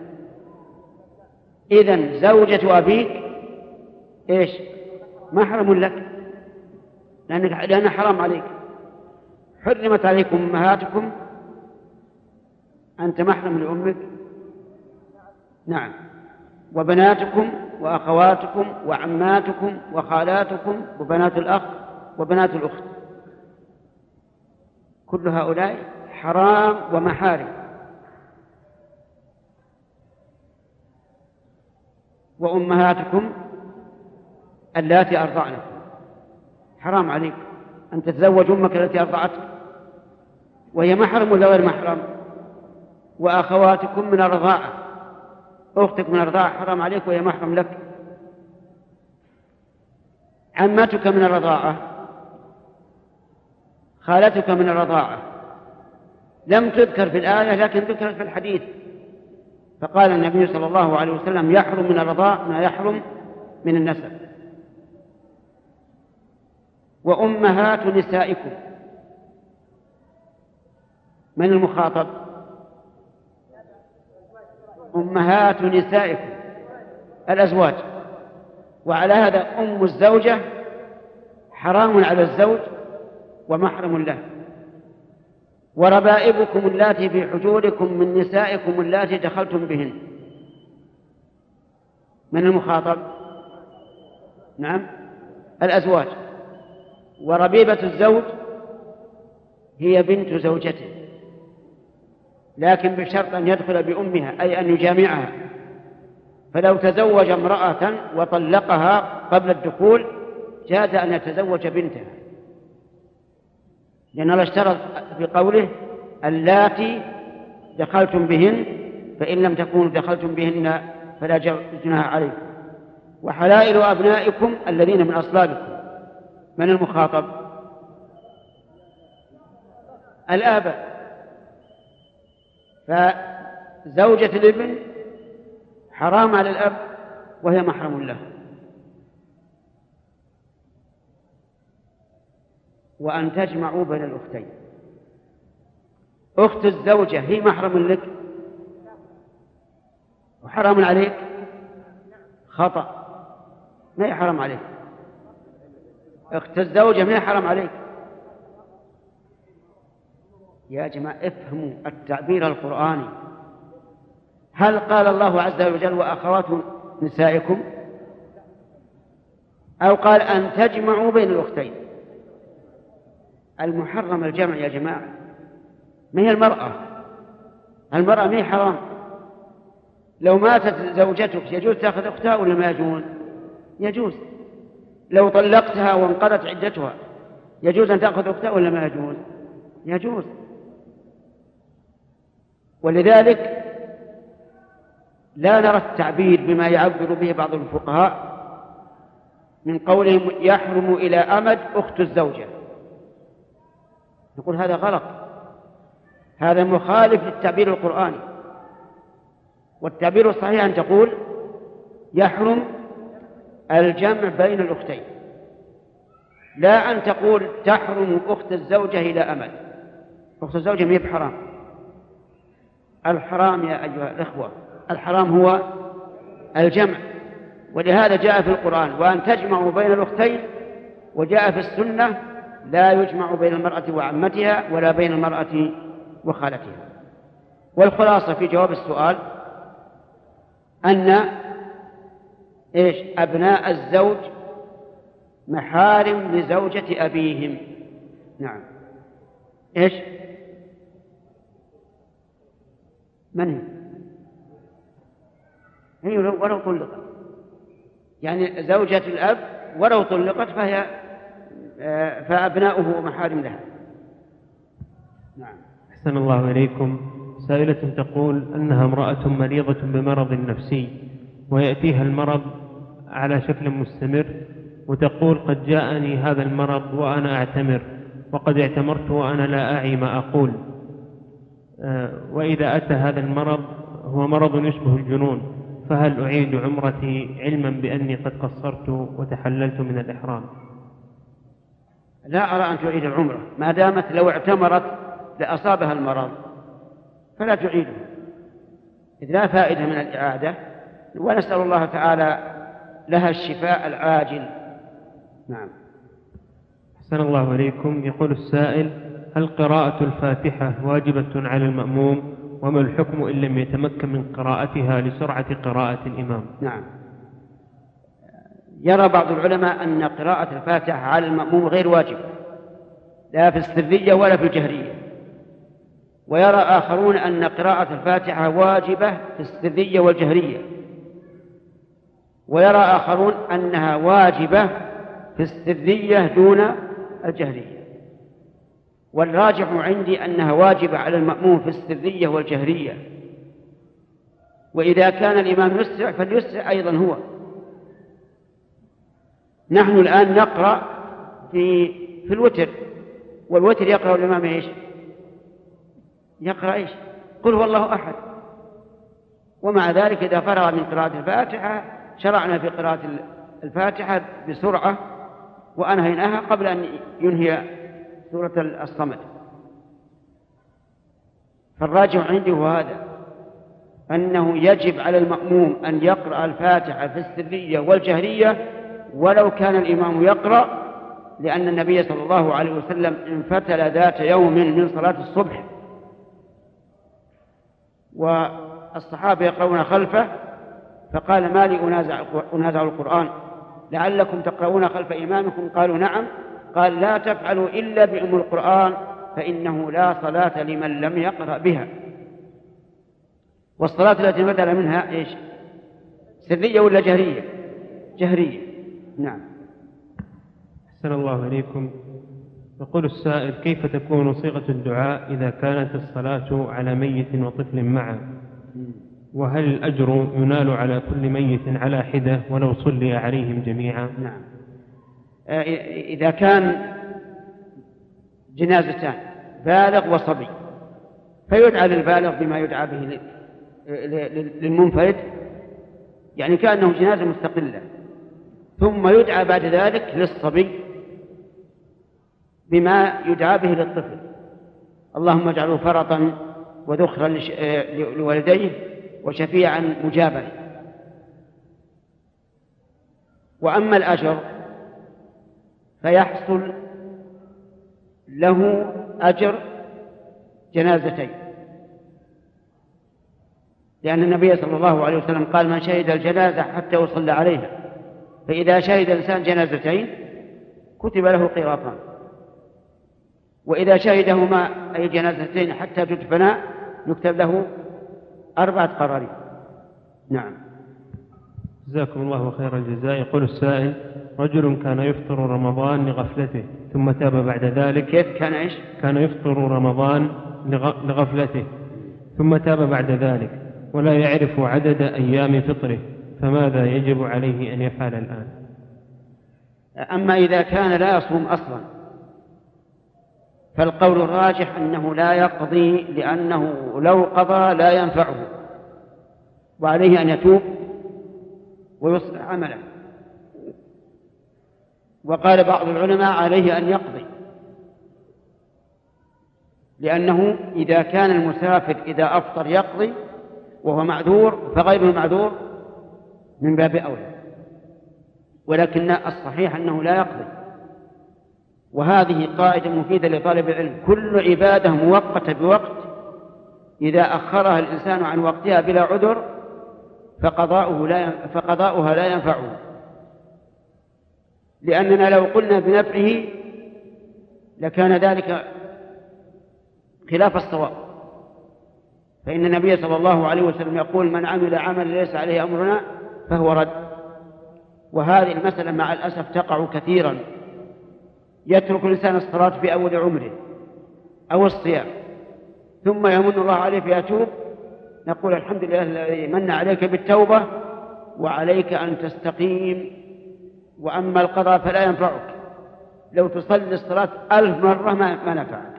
إذن زوجة أبيك إيش؟ محرم لك، لأنها حرام عليك. حرمت عليكم أمهاتكم، أنت محرم لأمك. نعم. وبناتكم وأخواتكم وعماتكم وخالاتكم وبنات الأخ وبنات الأخت، كل هؤلاء حرام ومحارم. وأمهاتكم اللاتي أرضعنكم، حرام عليك أن تتزوج أمك التي أرضعتك، وهي محرم ولا غير محرم؟ وأخواتكم من الرضاعة، أختك من الرضاعة حرام عليك وهي محرم لك. عمتك من الرضاعة، خالتك من الرضاعة، لم تذكر في الآية لكن ذكرت في الحديث، فقال النبي صلى الله عليه وسلم: يحرم من الرضاع ما يحرم من النسب. وأمهات نسائكم، من المخاطب؟ أمهات نسائكم الأزواج. وعلى هذا أم الزوجة حرام على الزوج ومحرم له. وربائبكم اللاتي في حجوركم من نسائكم اللاتي دخلتم بهن، من المخاطب؟ نعم، الأزواج. وربيبة الزوج هي بنت زوجته، لكن بشرط أن يدخل بأمها، أي أن يجامعها. فلو تزوج امرأة وطلقها قبل الدخول جاز أن يتزوج بنتها، لأن الله اشترط بقوله: اللاتي دخلتم بهن، فإن لم تكونوا دخلتم بهن فلا جناح عليكم. وحلائل أبنائكم الذين من أصلابكم، من المخاطب؟ الآباء. فزوجة الابن حرام على الأب وهي محرم له. وأن تجمعوا بين الأختين، أخت الزوجة هي محرم لك وحرام عليك؟ خطأ، ما هي حرام عليك. أخت الزوجة ما هي حرام عليك. يا جماعة افهموا التعبير القرآني. هل قال الله عز وجل: وأخوات نسائكم، أو قال أن تجمعوا بين الأختين؟ المحرم الجمع يا جماعة، ما هي المرأة ما هي حرام. لو ماتت زوجتك يجوز تأخذ أختها ولا ما يجوز؟ يجوز. لو طلقتها وانقضت عدتها يجوز أن تأخذ أختها ولا ما يجوز؟ يجوز. ولذلك لا نرى التعبير بما يعبر به بعض الفقهاء من قولهم: يحرم إلى أمد أخت الزوجة. نقول هذا غلط، هذا مخالف للتعبير القرآني. والتعبير الصحيح أن تقول يحرم الجمع بين الأختين، لا أن تقول تحرم أخت الزوجة إلى أمد. أخت الزوجة ما هي بحرام. الحرام يا أيها الإخوة، الحرام هو الجمع، ولهذا جاء في القرآن وأن تجمعوا بين الأختين، وجاء في السنة لا يجمع بين المرأة وعمتها ولا بين المرأة وخالتها. والخلاصة في جواب السؤال أن أبناء الزوج محارم لزوجة أبيهم. نعم. من هي ولو طلقت، يعني زوجة الأب ولو طلقت فأبناؤه محارم لها. نعم. أحسن الله إليكم. سائلة تقول أنها امرأة مريضة بمرض نفسي ويأتيها المرض على شكل مستمر، وتقول قد جاءني هذا المرض وأنا أعتمر، وقد اعتمرت وأنا لا أعي ما أقول، وإذا أتى هذا المرض هو مرض يشبه الجنون، فهل أعيد عمرتي علما بأني قد قصرت وتحللت من الإحرام؟ لا أرى أن تعيد العمرة، ما دامت لو اعتمرت لأصابها المرض فلا تعيده، إذ لا فائدة من الإعادة، ونسأل الله تعالى لها الشفاء العاجل. نعم. أحسن الله إليكم. يقول السائل: هل قراءة الفاتحة واجبة على المأموم؟ وما الحكم إن لم يتمكن من قراءتها لسرعة قراءة الإمام؟ نعم. يرى بعض العلماء أن قراءة الفاتحة على المأموم غير واجب، لا في السرية ولا في الجهرية، ويرى آخرون أن قراءة الفاتحة واجبة في السرية والجهرية، ويرى آخرون أنها واجبة في السرية دون الجهرية. والراجح عندي أنها واجبة على المأموم في السرية والجهرية، وإذا كان الإمام يسرع فليسرع أيضا هو. نحن الآن نقرأ في الوتر، والوتر يقرأ الإمام يقرأ قل هو الله أحد، ومع ذلك إذا فرغ من قراءة الفاتحة شرعنا في قراءة الفاتحة بسرعة وأنهيناها قبل أن ينهي سورة الصمد. فالراجح عندي هو هذا، أنه يجب على المأموم أن يقرأ الفاتحة في السرية والجهرية ولو كان الإمام يقرأ، لأن النبي صلى الله عليه وسلم انفتل ذات يوم من صلاة الصبح والصحابة يقرؤون خلفه، فقال: ما لي أنازع القرآن، لعلكم تقرؤون خلف إمامكم؟ قالوا: نعم. قال: لا تفعلوا إلا بأم القرآن، فإنه لا صلاة لمن لم يقرأ بها. والصلاة التي بدل منها سرية ولا جهرية؟ جهرية. نعم. أحسن الله إليكم. يقول السائل: كيف تكون صيغة الدعاء إذا كانت الصلاة على ميت وطفل معا؟ وهل الأجر ينال على كل ميت على حدة ولو صلي عليهم جميعا؟ نعم. إذا كان جنازتان بالغ وصبي فيدعى للبالغ بما يدعى به للمنفرد، يعني كأنه جنازة مستقلة، ثم يدعى بعد ذلك للصبي بما يدعى به للطفل: اللهم اجعله فرطا وذخرا لوالديه وشفيعا مجابا. وأما الأجر فيحصل له أجر جنازتين، لأن النبي صلى الله عليه وسلم قال: من شهد الجنازة حتى يصلى عليها، فإذا شهد الإنسان جنازتين كتب له قيراطان، وإذا شهدهما أي جنازتين حتى تدفنا يكتب له 4 قراريط. نعم. جزاكم الله خير الجزاء. يقول السائل: رجل كان يفطر رمضان لغفلته ثم تاب بعد ذلك. كيف كان كان يفطر رمضان لغفلته ثم تاب بعد ذلك ولا يعرف عدد أيام فطره، فماذا يجب عليه أن يفعل الآن؟ أما إذا كان لا يصوم أصلا فالقول الراجح أنه لا يقضي، لأنه لو قضى لا ينفعه، وعليه أن يتوب ويصلح عمله. وقال بعض العلماء عليه أن يقضي، لأنه إذا كان المسافر إذا أفطر يقضي وهو معذور فغيره معذور من باب أولى، ولكن الصحيح أنه لا يقضي. وهذه قاعدة مفيدة لطالب العلم: كل عبادة مؤقتة بوقت إذا أخرها الإنسان عن وقتها بلا عذر فقضاؤها لا ينفعه، لأننا لو قلنا بنفعه لكان ذلك خلاف الصواب، فإن النبي صلى الله عليه وسلم يقول: من عمل عمل ليس عليه أمرنا فهو رد. وهذه المسألة مع الأسف تقع كثيرا، يترك الإنسان الصلاة في أول عمره أو الصيام ثم يمن الله عليه فيتوب، نقول: الحمد لله الذي من عليك بالتوبة وعليك أن تستقيم، وأما القضاء فلا ينفعك، لو تصلي الصلاة 1000 مرة ما نفعك.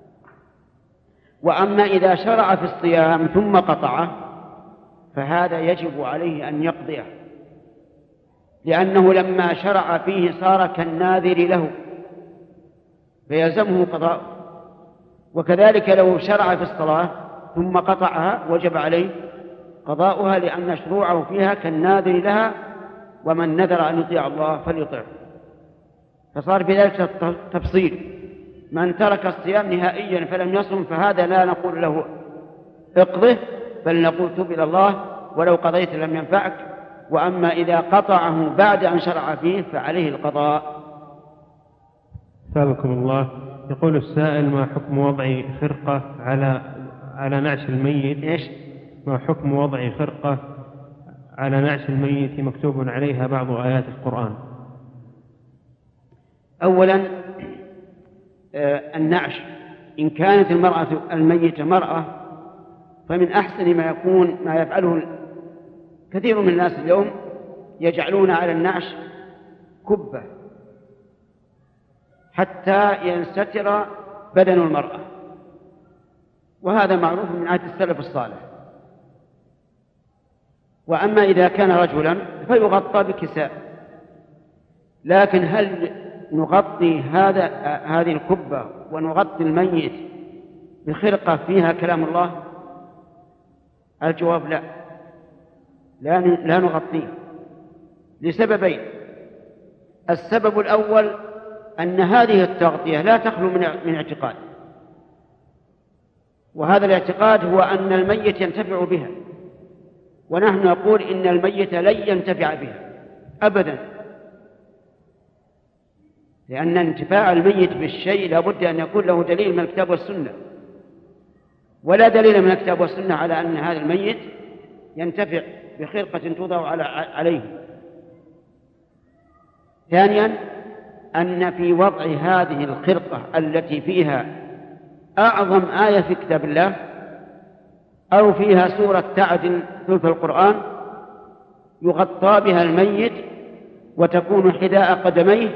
وأما إذا شرع في الصيام ثم قطعه فهذا يجب عليه أن يقضيه، لأنه لما شرع فيه صار كالناذر له فيلزمه قضاء. وكذلك لو شرع في الصلاة ثم قطعها وجب عليه قضاؤها، لأن شروعه فيها كالناذر لها، ومن نذر أن يطيع الله فليطعه. فصار بذلك تفصيل: من ترك الصيام نهائيا فلم يصم فهذا لا نقول له اقضه، بل نقول: تب إلى الله ولو قضيت لم ينفعك. وأما إذا قطعه بعد أن شرع فيه فعليه القضاء. سابقكم الله. يقول السائل: ما حكم وضع خرقة على نعش الميت؟ إيش؟ ما حكم وضع خرقة على نعش الميت مكتوب عليها بعض آيات القرآن؟ أولا النعش، إن كانت المرأة الميتة مرأة فمن أحسن ما يكون ما يفعله كثير من الناس اليوم، يجعلون على النعش كبة حتى ينستر بدن المرأة، وهذا معروف من عادة السلف الصالح. وأما إذا كان رجلا فيغطى بكساء. لكن هل نغطي هذه الكبة ونغطي الميت بخرقة فيها كلام الله؟ الجواب لا نغطيه، لسببين: السبب الأول أن هذه التغطية لا تخلو من اعتقاد، وهذا الاعتقاد هو أن الميت ينتفع بها، ونحن نقول إن الميت لن ينتفع بها أبدا، لأن انتفاع الميت بالشيء لابد أن يكون له دليل من الكتاب والسنة، ولا دليل من الكتاب والسنة على أن هذا الميت ينتفع بخرقة توضع عليه. ثانيا أن في وضع هذه الخرقة التي فيها أعظم آية في كتاب الله أو فيها سورة تعدل ثلث القرآن يغطى بها الميت وتكون حذاء قدميه،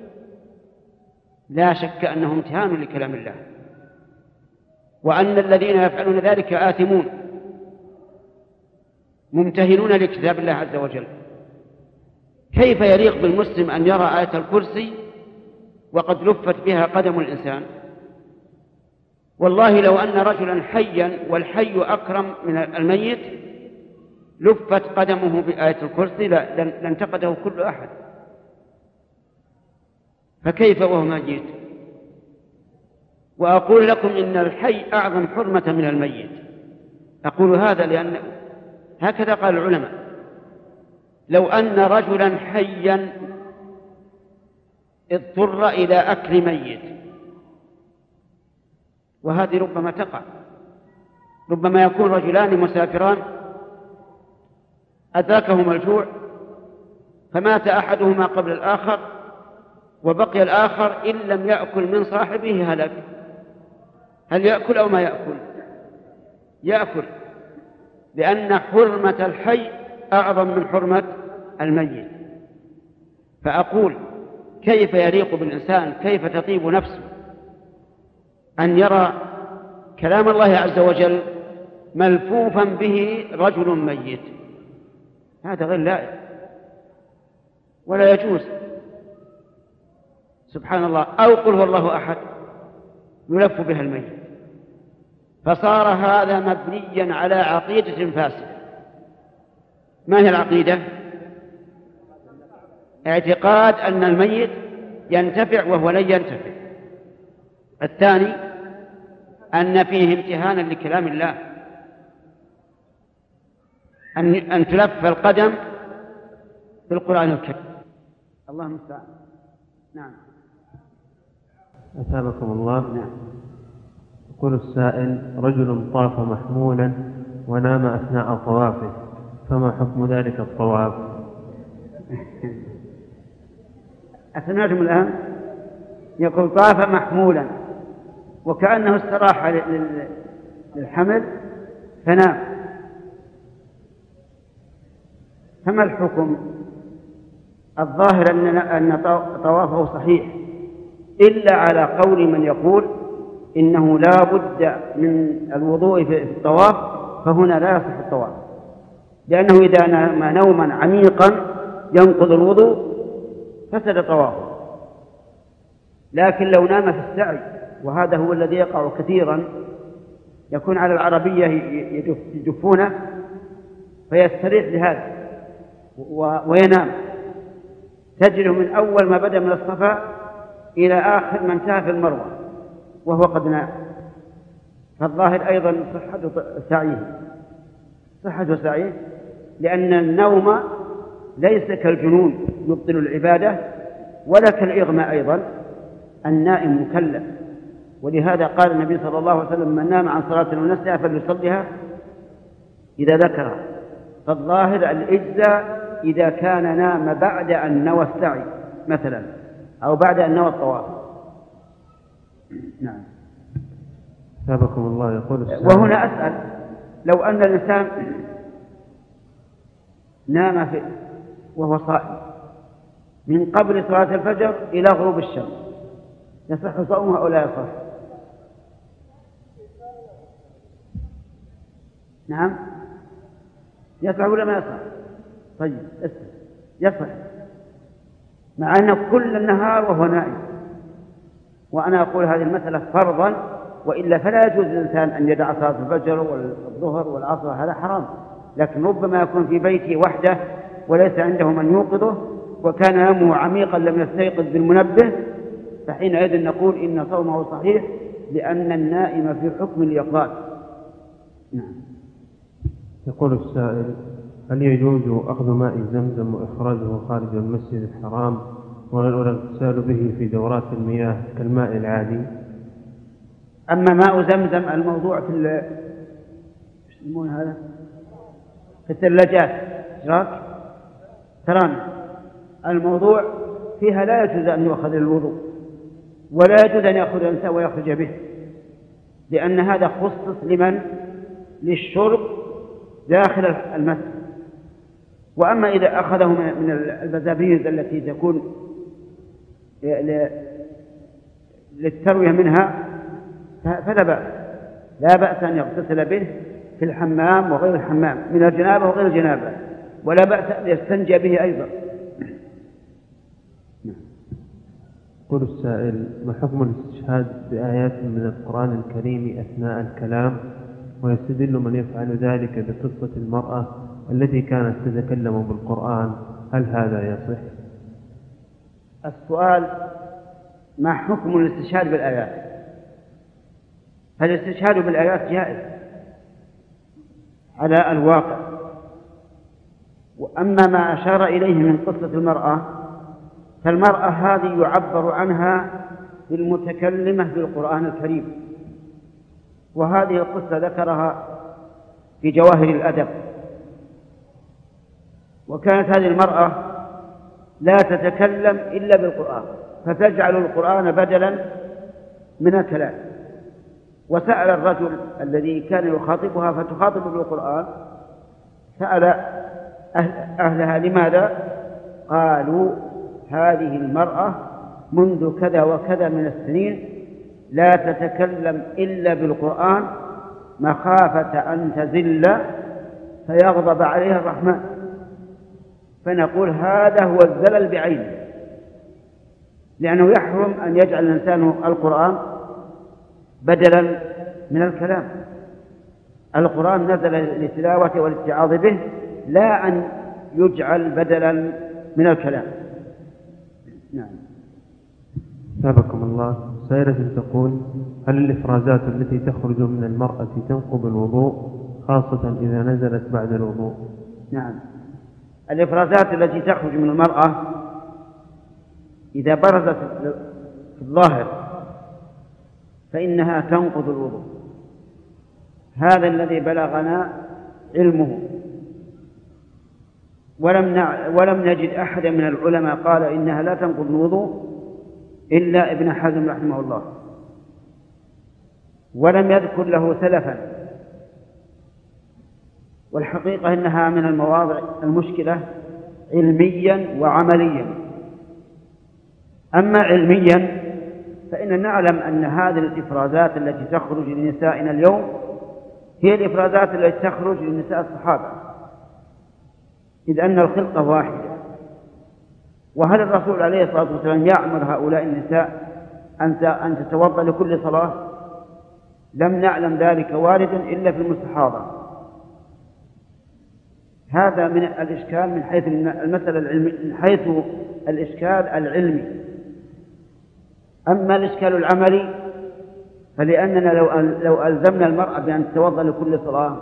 لا شك أنه امتهان لكلام الله، وأن الذين يفعلون ذلك آثمون ممتهنون لكتاب الله عز وجل. كيف يليق بالمسلم أن يرى آية الكرسي وقد لفت بها قدم الإنسان؟ والله لو أن رجلا حيا والحي أكرم من الميت لفت قدمه بآية الكرسي لانتقده كل أحد، فكيف وهو ميت؟ وأقول لكم إن الحي أعظم حرمة من الميت. أقول هذا لأن هكذا قال العلماء: لو أن رجلا حيا اضطر إلى أكل ميت، وهذه ربما تقع، ربما يكون رجلان مسافران أذاكهما الجوع فمات أحدهما قبل الآخر وبقي الآخر إن لم يأكل من صاحبه هلك. هل يأكل أو ما يأكل؟ يأكل، لأن حرمة الحي أعظم من حرمة الميت. فأقول كيف يليق بالإنسان، كيف تطيب نفسه أن يرى كلام الله عز وجل ملفوفا به رجل ميت، هذا غير لائق ولا يجوز. سبحان الله. أو قل هو الله أحد يلف بها الميت، فصار هذا مبنيا على عقيدة فاسدة. ما هي العقيدة؟ اعتقاد أن الميت ينتفع وهو لن ينتفع. الثاني أن فيه امتهانا لكلام الله، أن تلف القدم بالقرآن الكريم. الله المستعان. نعم. أثابكم الله. نعم. يقول السائل: رجل طاف محمولا ونام أثناء طوافه، فما حكم ذلك الطواف؟ أثناءهم الآن يقول طاف محمولا وكأنه استراح للحمل فنام، فما الحكم؟ الظاهر أن طوافه صحيح، إلا على قول من يقول إنه لا بد من الوضوء في الطواف، فهنا لا يصح الطواف، لأنه إذا نام نوما عميقا ينقض الوضوء فسد طوافه. لكن لو نام في السعي، وهذا هو الذي يقع كثيرا، يكون على العربية يجفونه فيستريح لهذا وينام، تجده من أول ما بدأ من الصفا إلى آخر ما انتهى في المروة وهو قد نام. فالظاهر أيضا صحة سعيه، لأن النوم ليس كالجنون يبطل العبادة ولا كالإغماء أيضا، النائم مكلف. ولهذا قال النبي صلى الله عليه وسلم: من نام عن صلاة ونسيها فليصليها إذا ذكرها. فالظاهر الإجزاء إذا كان نام بعد أن نوى السعي مثلا، أو بعد أن نوى الطواف. نعم. سابقكم الله. يقول وهنا أسأل: لو أن الإنسان نام وهو صائم من قبل صلاة الفجر إلى غروب الشمس، يصح صومه أو لا يصح؟ نعم، يصح ولا ما يصح؟ طيب يصح، مع أن كل النهار وهو نائم. وأنا أقول هذه المسألة فرضا، وإلا فلا يجوز للإنسان أن يدع صلاة الفجر والظهر والعصر، هذا حرام. لكن ربما يكون في بيته وحده وليس عنده من يوقظه، وكان نومه عميقا لم يستيقظ بالمنبه، فحينئذ نقول إن صومه صحيح، لأن النائم في حكم اليقظان. نعم. يقول السائل: هل يجوز أخذ ماء زمزم وإخراجه خارج المسجد الحرام والاغتسال به في دورات المياه كالماء العادي؟ أما ماء زمزم الموضوع في هذا في الثلاجات تران، الموضوع فيها لا يجوز أن يؤخذ للوضوء، ولا يجوز أن يأخذ الإنسان ويخرج به، لأن هذا خصص للشرب داخل المسجد. وأما إذا أخذه من البزابيز التي تكون للتروية منها فلا بأس، لا بأس أن يغتسل به في الحمام وغير الحمام، من الجنابة وغير الجنابة، ولا بأس أن يستنجى به أيضا. يقول السائل: ما حكم الاستشهاد بآيات من القرآن الكريم أثناء الكلام، ويستدل من يفعل ذلك بقصة المرأة التي كانت تتكلم بالقرآن، هل هذا يصح؟ السؤال: ما حكم الاستشهاد بالآيات؟ الاستشهاد بالآيات جائز على الواقع. وأما ما أشار إليه من قصة المرأة، فالمرأة هذه يعبر عنها بالمتكلمة بالقرآن الكريم، وهذه القصة ذكرها في جواهر الأدب. وكانت هذه المرأة لا تتكلم إلا بالقرآن، فتجعل القرآن بدلا من الكلام. وسأل الرجل الذي كان يخاطبها فتخاطب بالقرآن، سأل أهلها لماذا؟ قالوا: هذه المرأة منذ كذا وكذا من السنين لا تتكلم إلا بالقرآن، مخافة أن تزل فيغضب عليها الرحمن، فنقول هذا هو الزلل بعينه، لأنه يحرم أن يجعل الإنسان القرآن بدلا من الكلام. القرآن نزل للتلاوة والاتعاظ به، لا أن يجعل بدلا من الكلام. نعم. سابقكم الله. سائلة تقول: هل الإفرازات التي تخرج من المرأة تنقض الوضوء خاصة إذا نزلت بعد الوضوء؟ نعم، الإفرازات التي تخرج من المرأة إذا برزت في الظاهر فإنها تنقض الوضوء، هذا الذي بلغنا علمه، ولم نجد أحدا من العلماء قال إنها لا تنقض الوضوء إلا ابن حزم رحمه الله، ولم يذكر له سلفا. والحقيقة إنها من المواضع المشكلة علميا وعمليا. أما علميا فإن نعلم أن هذه الإفرازات التي تخرج لنسائنا اليوم هي الإفرازات التي تخرج لنساء الصحابة، إذ أن الخلقة واحدة. وهل الرسول عليه الصلاة والسلام يأمر هؤلاء النساء أن تتوضأ لكل صلاة؟ لم نعلم ذلك وارد إلا في المستحاضة. هذا من الإشكال من حيث المسألة العلمية، من حيث الإشكال العلمي. أما الإشكال العملي فلأننا لو ألزمنا المرأة بأن تتوضأ لكل صلاة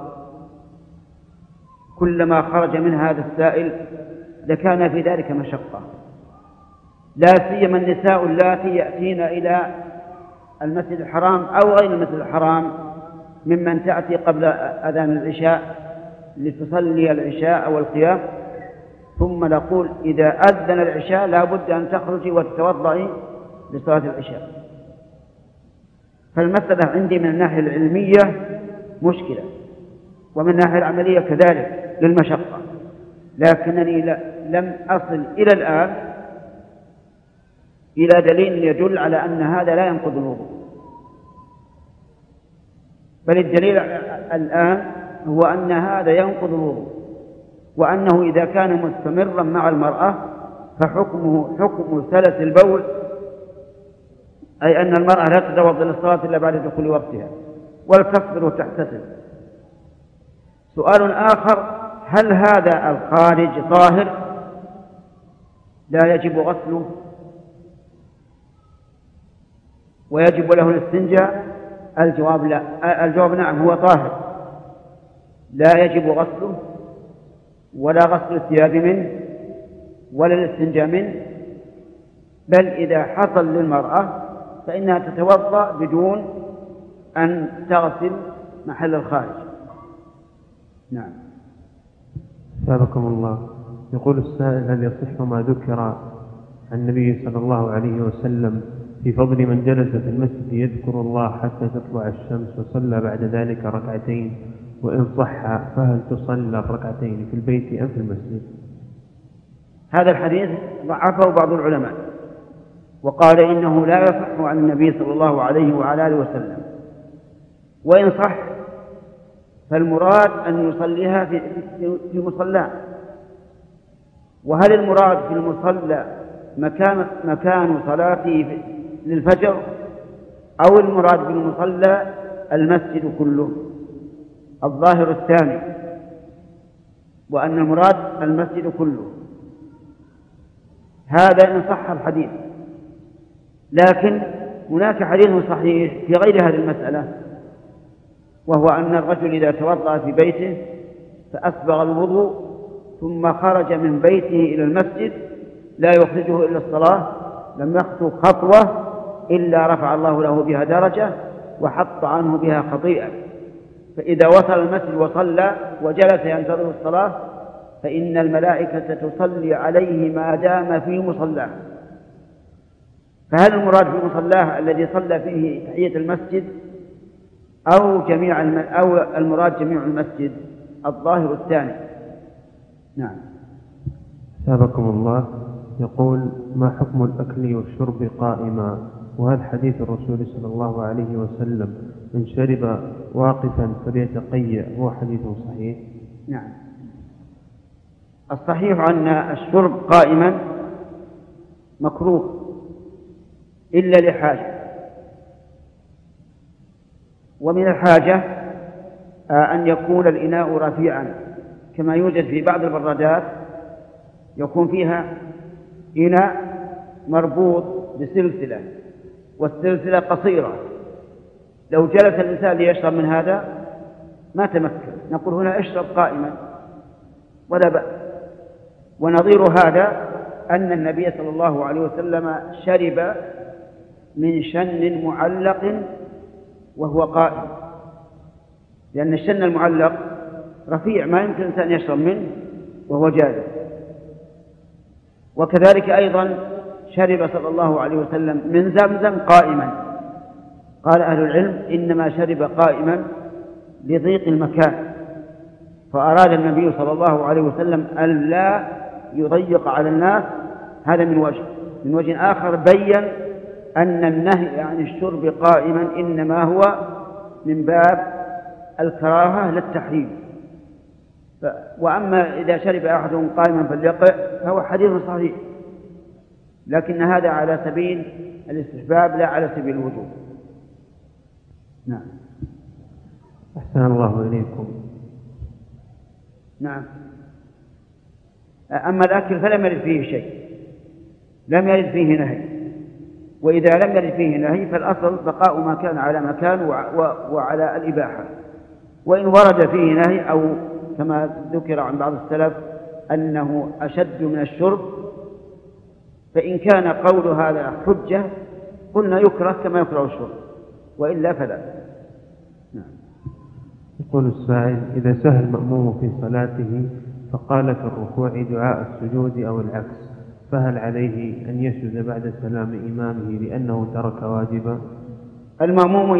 كلما خرج من هذا السائل لكان في ذلك مشقة، لا سيما النساء اللاتي يأتين إلى المسجد الحرام أو غير المسجد الحرام، ممن تأتي قبل أذان العشاء لتصلي العشاء أو القيام، ثم نقول إذا أذن العشاء لا بد أن تخرجي وتتوضئي لصلاة العشاء. فالمسألة عندي من الناحية العلمية مشكلة، ومن الناحية العملية كذلك للمشقة، لكنني لم أصل إلى الآن إلى دليل يدل على أن هذا لا ينقض الوضوء، بل الدليل الآن هو أن هذا ينقض الوضوء، وأنه إذا كان مستمرا مع المرأة فحكمه حكم سلس البول، أي أن المرأة لا تتوضأ للصلاة إلا بعد دخول وقتها ولتصبر وتحتسب. سؤال آخر: هل هذا الخارج طاهر لا يجب غسله ويجب له الاستنجاء؟ الجواب لا. الجواب نعم، هو طاهر لا يجب غسله ولا غسل الثياب منه ولا الاستنجاء منه، بل إذا حصل للمرأة فإنها تتوضأ بدون أن تغسل محل الخارج. نعم. سابقكم الله. يقول السائل: هل يصح ما ذكر عن النبي صلى الله عليه وسلم في فضل من جلس في المسجد يذكر الله حتى تطلع الشمس وصلى بعد ذلك ركعتين؟ وإن صح فهل تصلى الركعتين في البيت أم في المسجد؟ هذا الحديث ضعفه بعض العلماء وقال إنه لا يصح عن النبي صلى الله عليه وعلى آله وسلم، وإن صح فالمراد أن يصليها في مصلاه. وهل المراد في المصلى مكان صلاته للفجر، أو المراد بالمصلى المسجد كله؟ الظاهر الثاني، وأن المراد المسجد كله. هذا إن صح الحديث، لكن هناك حديث صحيح في غير هذه المسألة، وهو أن الرجل إذا توضأ في بيته فأسبغ الوضوء ثم خرج من بيته إلى المسجد لا يخرجه إلا الصلاة لم يخطو خطوة إلا رفع الله له بها درجة وحط عنه بها خطيئة. فإذا وصل المسجد وصلى وجلس ينتظر الصلاة فإن الملائكة تصلي عليه ما دام في مصلاه. فهل المراد في مصلاه الذي صلى فيه تحية المسجد أو المراد جميع المسجد؟ الظاهر الثاني. نعم. سابقكم الله. يقول: ما حكم الأكل والشرب قائما؟ وهل حديث الرسول صلى الله عليه وسلم: من شرب واقفا فليتقيأ هو حديث صحيح؟ نعم، الصحيح أن الشرب قائما مكروه إلا لحاجة، ومن الحاجة أن يكون الإناء رفيعا، كما يوجد في بعض البرادات يكون فيها إناء مربوط بسلسلة والسلسلة قصيرة، لو جلس الإنسان ليشرب من هذا ما تمكن، نقول هنا اشرب قائما ولا بأس. ونظير هذا أن النبي صلى الله عليه وسلم شرب من شن معلق وهو قائم، لأن الشن المعلق رفيع ما يمكن الإنسان يشرب منه وهو جالس. وكذلك أيضا شرب صلى الله عليه وسلم من زمزم قائما، قال أهل العلم إنما شرب قائما لضيق المكان، فأراد النبي صلى الله عليه وسلم أن لا يضيق على الناس، هذا من وجه. من وجه آخر بيّن أن النهي عن الشرب قائما إنما هو من باب الكراهة للتحريم. وأما إذا شرب أحدهم قائما فليقع فهو حديث صحيح، لكن هذا على سبيل الاستحباب لا على سبيل الوجوب. نعم. أحسن الله إليكم. نعم. أما الأكل فلم يرد فيه شيء، لم يرد فيه نهي، وإذا لم يرد فيه نهي فالأصل بقاء ما كان على مكان وعلى الإباحة. وإن ورد فيه نهي أو كما ذكر عن بعض السلف أنه أشد من الشرب، فإن كان قول هذا حجة قلنا يكره كما يكره الشرب، وإلا فلا. نعم. يقول السائل: إذا سهى المأموم في صلاته فقال في الركوع دعاء السجود أو العكس، فهل عليه أن يسجد بعد سلام إمامه لأنه ترك واجبا؟ المأموم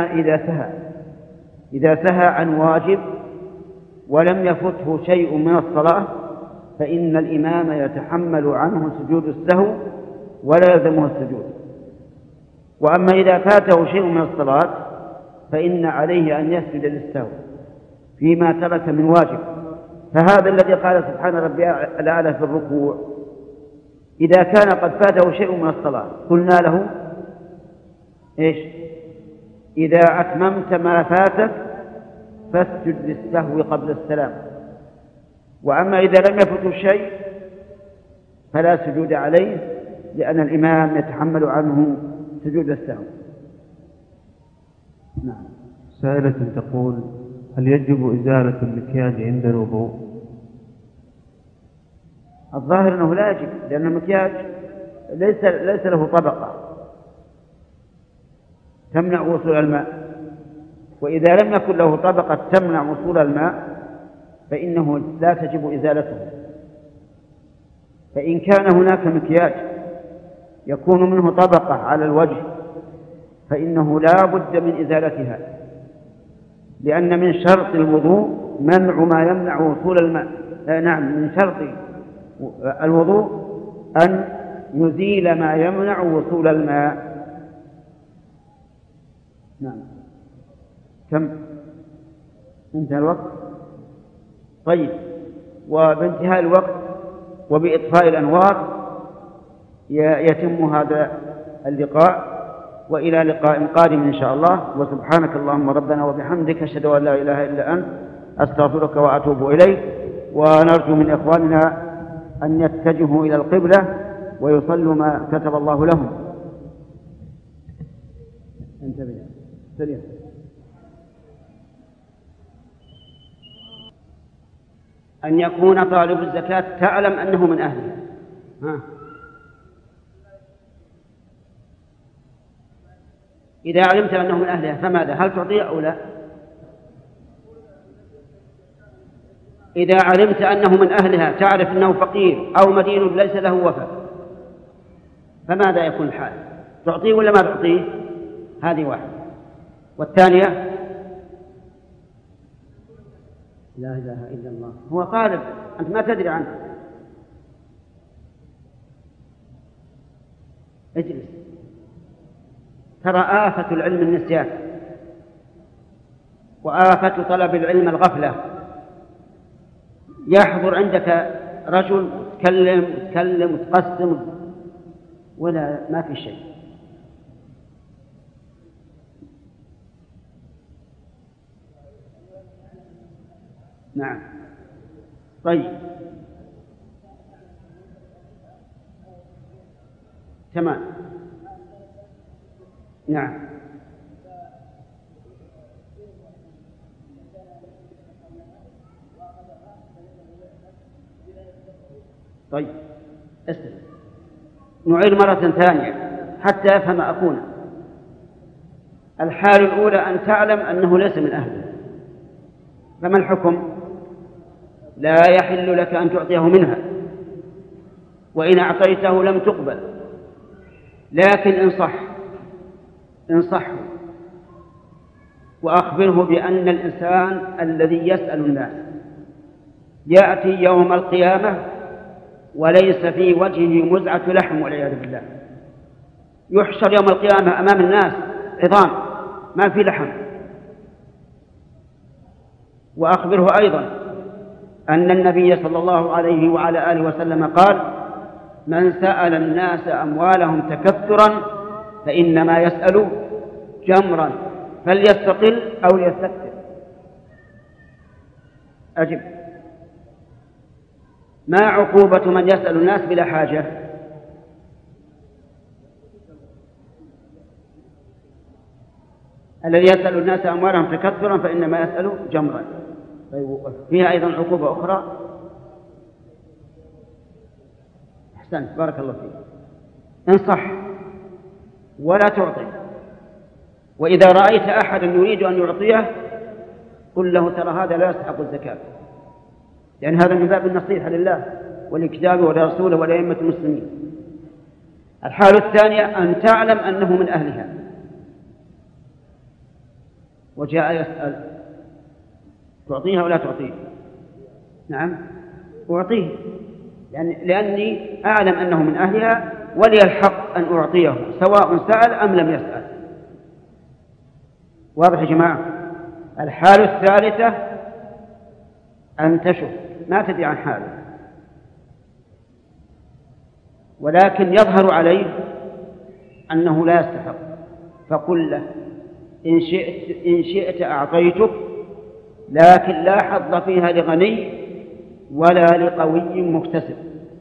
إذا سهى عن واجب ولم يفته شيء من الصلاة فإن الإمام يتحمل عنه سجود السهو ولا يلزمه السجود. وأما إذا فاته شيء من الصلاة فإن عليه أن يسجد للسهو فيما ترك من واجب. فهذا الذي قال سبحان ربي الأعلى في الركوع إذا كان قد فاته شيء من الصلاة قلنا له إيش؟ إذا أتممت ما فاتك فاسجد للسهو قبل السلام. وأما إذا لم يفته شيء فلا سجود عليه، لأن الإمام يتحمل عنه سجود السهو. نعم. سائلة تقول: هل يجب إزالة المكياج عند الوضوء؟ الظاهر أنه لا يجب، لأن المكياج ليس له طبقة تمنع وصول الماء، وإذا لم يكن له طبقة تمنع وصول الماء فإنه لا تجب إزالته. فإن كان هناك مكياج يكون منه طبقة على الوجه فإنه لا بد من إزالتها، لأن من شرط الوضوء منع ما يمنع وصول الماء. نعم، من شرط الوضوء أن يزيل ما يمنع وصول الماء. نعم. كم انتهى الوقت؟ طيب، وبانتهاء الوقت وبإطفاء الأنوار يتم هذا اللقاء، وإلى لقاء قادم إن شاء الله. وسبحانك اللهم ربنا وبحمدك أشهد أن لا إله إلا أنت أستغفرك وأتوب إليك. ونرجو من إخواننا أن يتجهوا إلى القبلة ويصلوا ما كتب الله لهم. انتبه سريع. أن يكون طالب الزكاة تعلم أنه من أهلها. إذا علمت أنه من أهلها فماذا؟ هل تعطيه أو لا؟ إذا علمت أنه من أهلها تعرف أنه فقير أو مدين ليس له وفاء فماذا يكون الحال؟ تعطيه ولا ما تعطيه؟ هذه واحدة. والثانية لا إله إلا الله، هو طالب أنت ما تدري عنه، اجلس. ترى آفة العلم النسيان. وآفة طلب العلم الغفلة. يحضر عندك رجل تكلم وتقسم ولا ما في شيء. نعم. طيب تمام. نعم. طيب اسمع، نعيد مرة ثانية حتى يفهم أخونا. الحال الأولى أن تعلم أنه ليس من أهله، فما الحكم؟ لا يحل لك أن تعطيه منها، وإن أعطيته لم تقبل. لكن انصحه وأخبره بأن الإنسان الذي يسأل الناس يأتي يوم القيامة وليس في وجهه مزعة لحم والعياذ بالله، يحشر يوم القيامة أمام الناس عظام ما في لحم. وأخبره أيضا أن النبي صلى الله عليه وعلى آله وسلم قال: من سأل الناس أموالهم تكثرا فإنما يسأل جمرا فليستقل أو ليستكثر. أجب: ما عقوبة من يسأل الناس بلا حاجة؟ الذي يسأل الناس أموالهم تكثرا فإنما يسأل جمرا. فيها أيضا عقوبة أخرى. أحسنت، بارك الله فيك. انصح ولا تعطي، وإذا رأيت أحدا يريد أن يعطيه قل له: ترى هذا لا يستحق الزكاة، لأن هذا من باب النصيحة لله ولكتابه ولرسوله ولأئمة المسلمين. الحالة الثانية أن تعلم أنه من أهلها وجاء يسأل، تعطيها ولا تعطيه؟ نعم أعطيه، لأني أعلم أنه من أهلها ولي الحق أن أعطيه سواء سأل أم لم يسأل. واضح يا جماعة؟ الحالة الثالثة أن تشك ما تدري عن حاله، ولكن يظهر عليه أنه لا يستحق، فقل له: إن شئت أعطيتك، لكن لا حظ فيها لغني ولا لقوي مكتسب.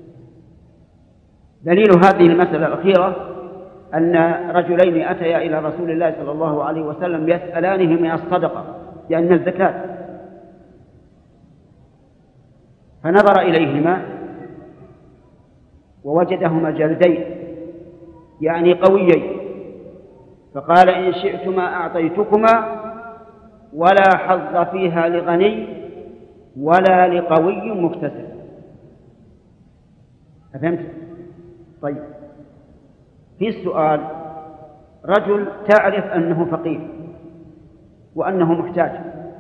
دليل هذه المسألة الأخيرة أن رجلين أتيا إلى رسول الله صلى الله عليه وسلم يسألانه من الصدقة لأن الزكاة، فنظر إليهما ووجدهما جلدين يعني قويين، فقال: إن شئتما أعطيتكما ولا حظ فيها لغني ولا لقوي مكتسب. أفهمت؟ طيب، في السؤال: رجل تعرف أنه فقير وأنه محتاج،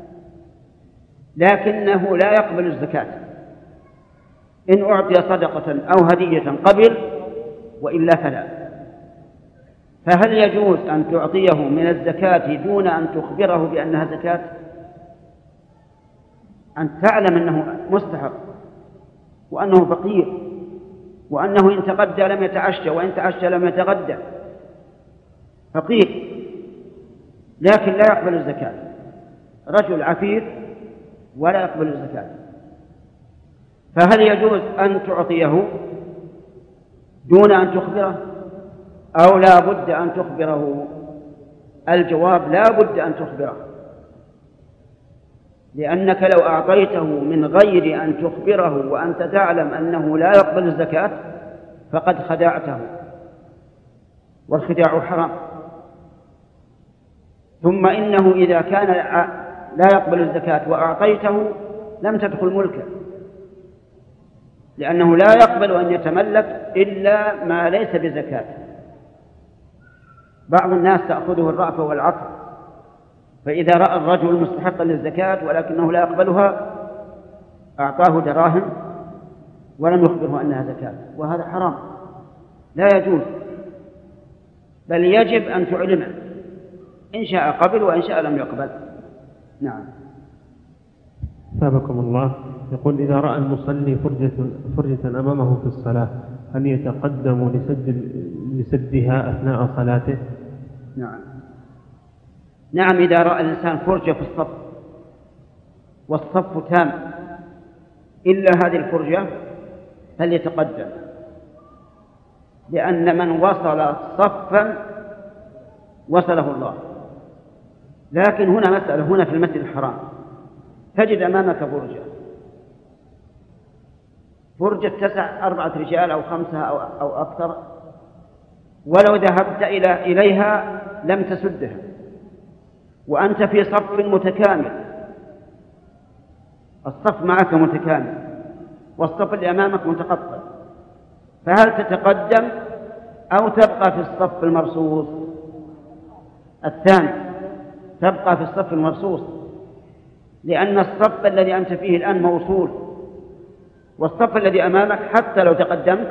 لكنه لا يقبل الزكاة، إن أعطي صدقة أو هدية قبل وإلا فلا، فهل يجوز أن تعطيه من الزكاة دون أن تخبره بأنها زكاة؟ أن تعلم أنه مستحق وأنه فقير وأنه إن تغدى لم يتعشى وإن تعشى لم يتغدى، فقير لكن لا يقبل الزكاة، رجل عفيف ولا يقبل الزكاة، فهل يجوز أن تعطيه دون أن تخبره أو لا بد أن تخبره؟ الجواب: لا بد أن تخبره، لأنك لو أعطيته من غير أن تخبره وأنت تعلم أنه لا يقبل الزكاة فقد خدعته، والخداع حرام. ثم إنه إذا كان لا يقبل الزكاة وأعطيته لم تدخل ملكه، لأنه لا يقبل أن يتملك إلا ما ليس بزكاة. بعض الناس تأخذه الرأفة والعطف، فإذا رأى الرجل مستحقا للزكاة ولكنه لا يقبلها أعطاه دراهم ولم يخبره أنها زكاة، وهذا حرام لا يجوز، بل يجب أن تعلمه، إن شاء قبل وإن شاء لم يقبل. نعم. ثابكم الله. يقول إذا رأى المصلي فرجة أمامه في الصلاة هل يتقدم لسدها أثناء صلاته؟ نعم، إذا رأى الإنسان فرجة في الصف والصف تام إلا هذه الفرجة فليتقدم، لأن من وصل صفا وصله الله. لكن هنا مسألة، هنا في المسجد الحرام تجد أمامك فرجة تسع 4 رجال أو 5 أو أكثر، ولو ذهبت إليها لم تسدها، وأنت في صف متكامل، الصف معك متكامل والصف اللي أمامك متقطع، فهل تتقدم أو تبقى في الصف المرصوص؟ الثاني، تبقى في الصف المرصوص، لأن الصف الذي أنت فيه الآن موصول، والصف الذي أمامك حتى لو تقدمت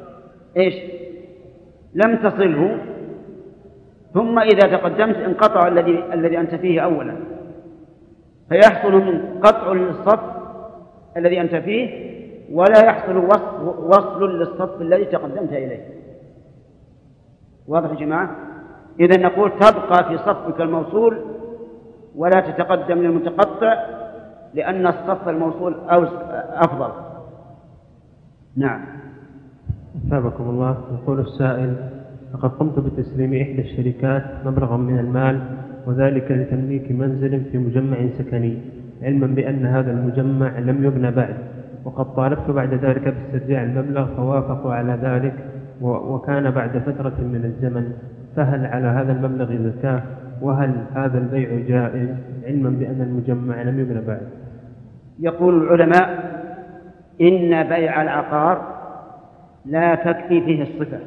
لم تصله، ثم إذا تقدمت انقطع الذي أنت فيه أولا، فيحصل من قطع للصف الذي أنت فيه ولا يحصل وصل للصف الذي تقدمت إليه. واضح يا جماعة؟ إذن نقول تبقى في صفك الموصول ولا تتقدم للمتقطع، لأن الصف الموصول أفضل. نعم. ثابكم الله. يقول السائل: لقد قمت بتسليم إحدى الشركات مبلغا من المال، وذلك لتمليك منزل في مجمع سكني، علما بأن هذا المجمع لم يبنى بعد، وقد طالبت بعد ذلك باسترجاع المبلغ فوافقوا على ذلك، وكان بعد فترة من الزمن، فهل على هذا المبلغ زكاة؟ وهل هذا البيع جائز علما بأن المجمع لم يبنى بعد؟ يقول العلماء إن بيع العقار لا تكفي فيه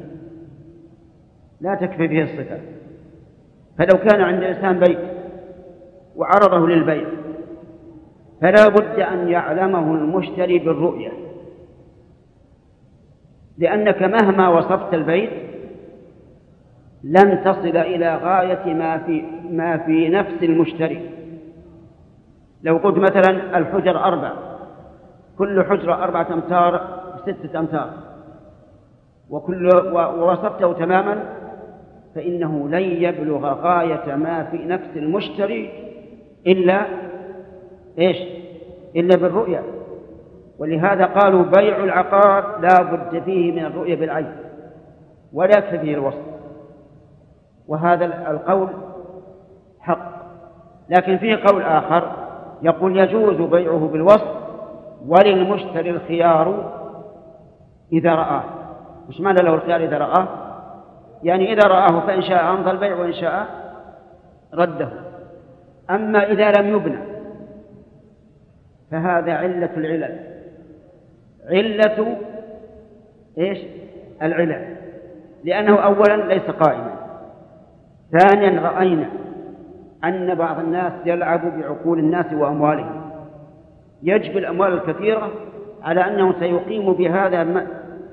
الصفة، فلو كان عند الإنسان بيت وعرضه للبيع فلا بد أن يعلمه المشتري بالرؤية، لأنك مهما وصفت البيت لن تصل إلى غاية ما في نفس المشتري. لو قلت مثلا الحجر 4، كل حجرة 4 أمتار 6 أمتار، ووصفته تماما، فإنه لن يبلغ غاية ما في نفس المشتري إلا بالرؤية. ولهذا قالوا بيع العقار لا بد فيه من الرؤية بالعين ولا يكفي فيه الوصف، وهذا القول حق. لكن فيه قول آخر يقول يجوز بيعه بالوصف وللمشتري الخيار إذا رآه. مش معنى له الخيار إذا رآه؟ يعني إذا رآه فإن شاء أمضى البيع وإن شاء رده. أما إذا لم يبنى فهذا علة العلل، علة العلل، لأنه أولا ليس قائما، ثانيا رأينا أن بعض الناس يلعب بعقول الناس وأموالهم، يجبي الأموال الكثيرة على أنه سيقيم بهذا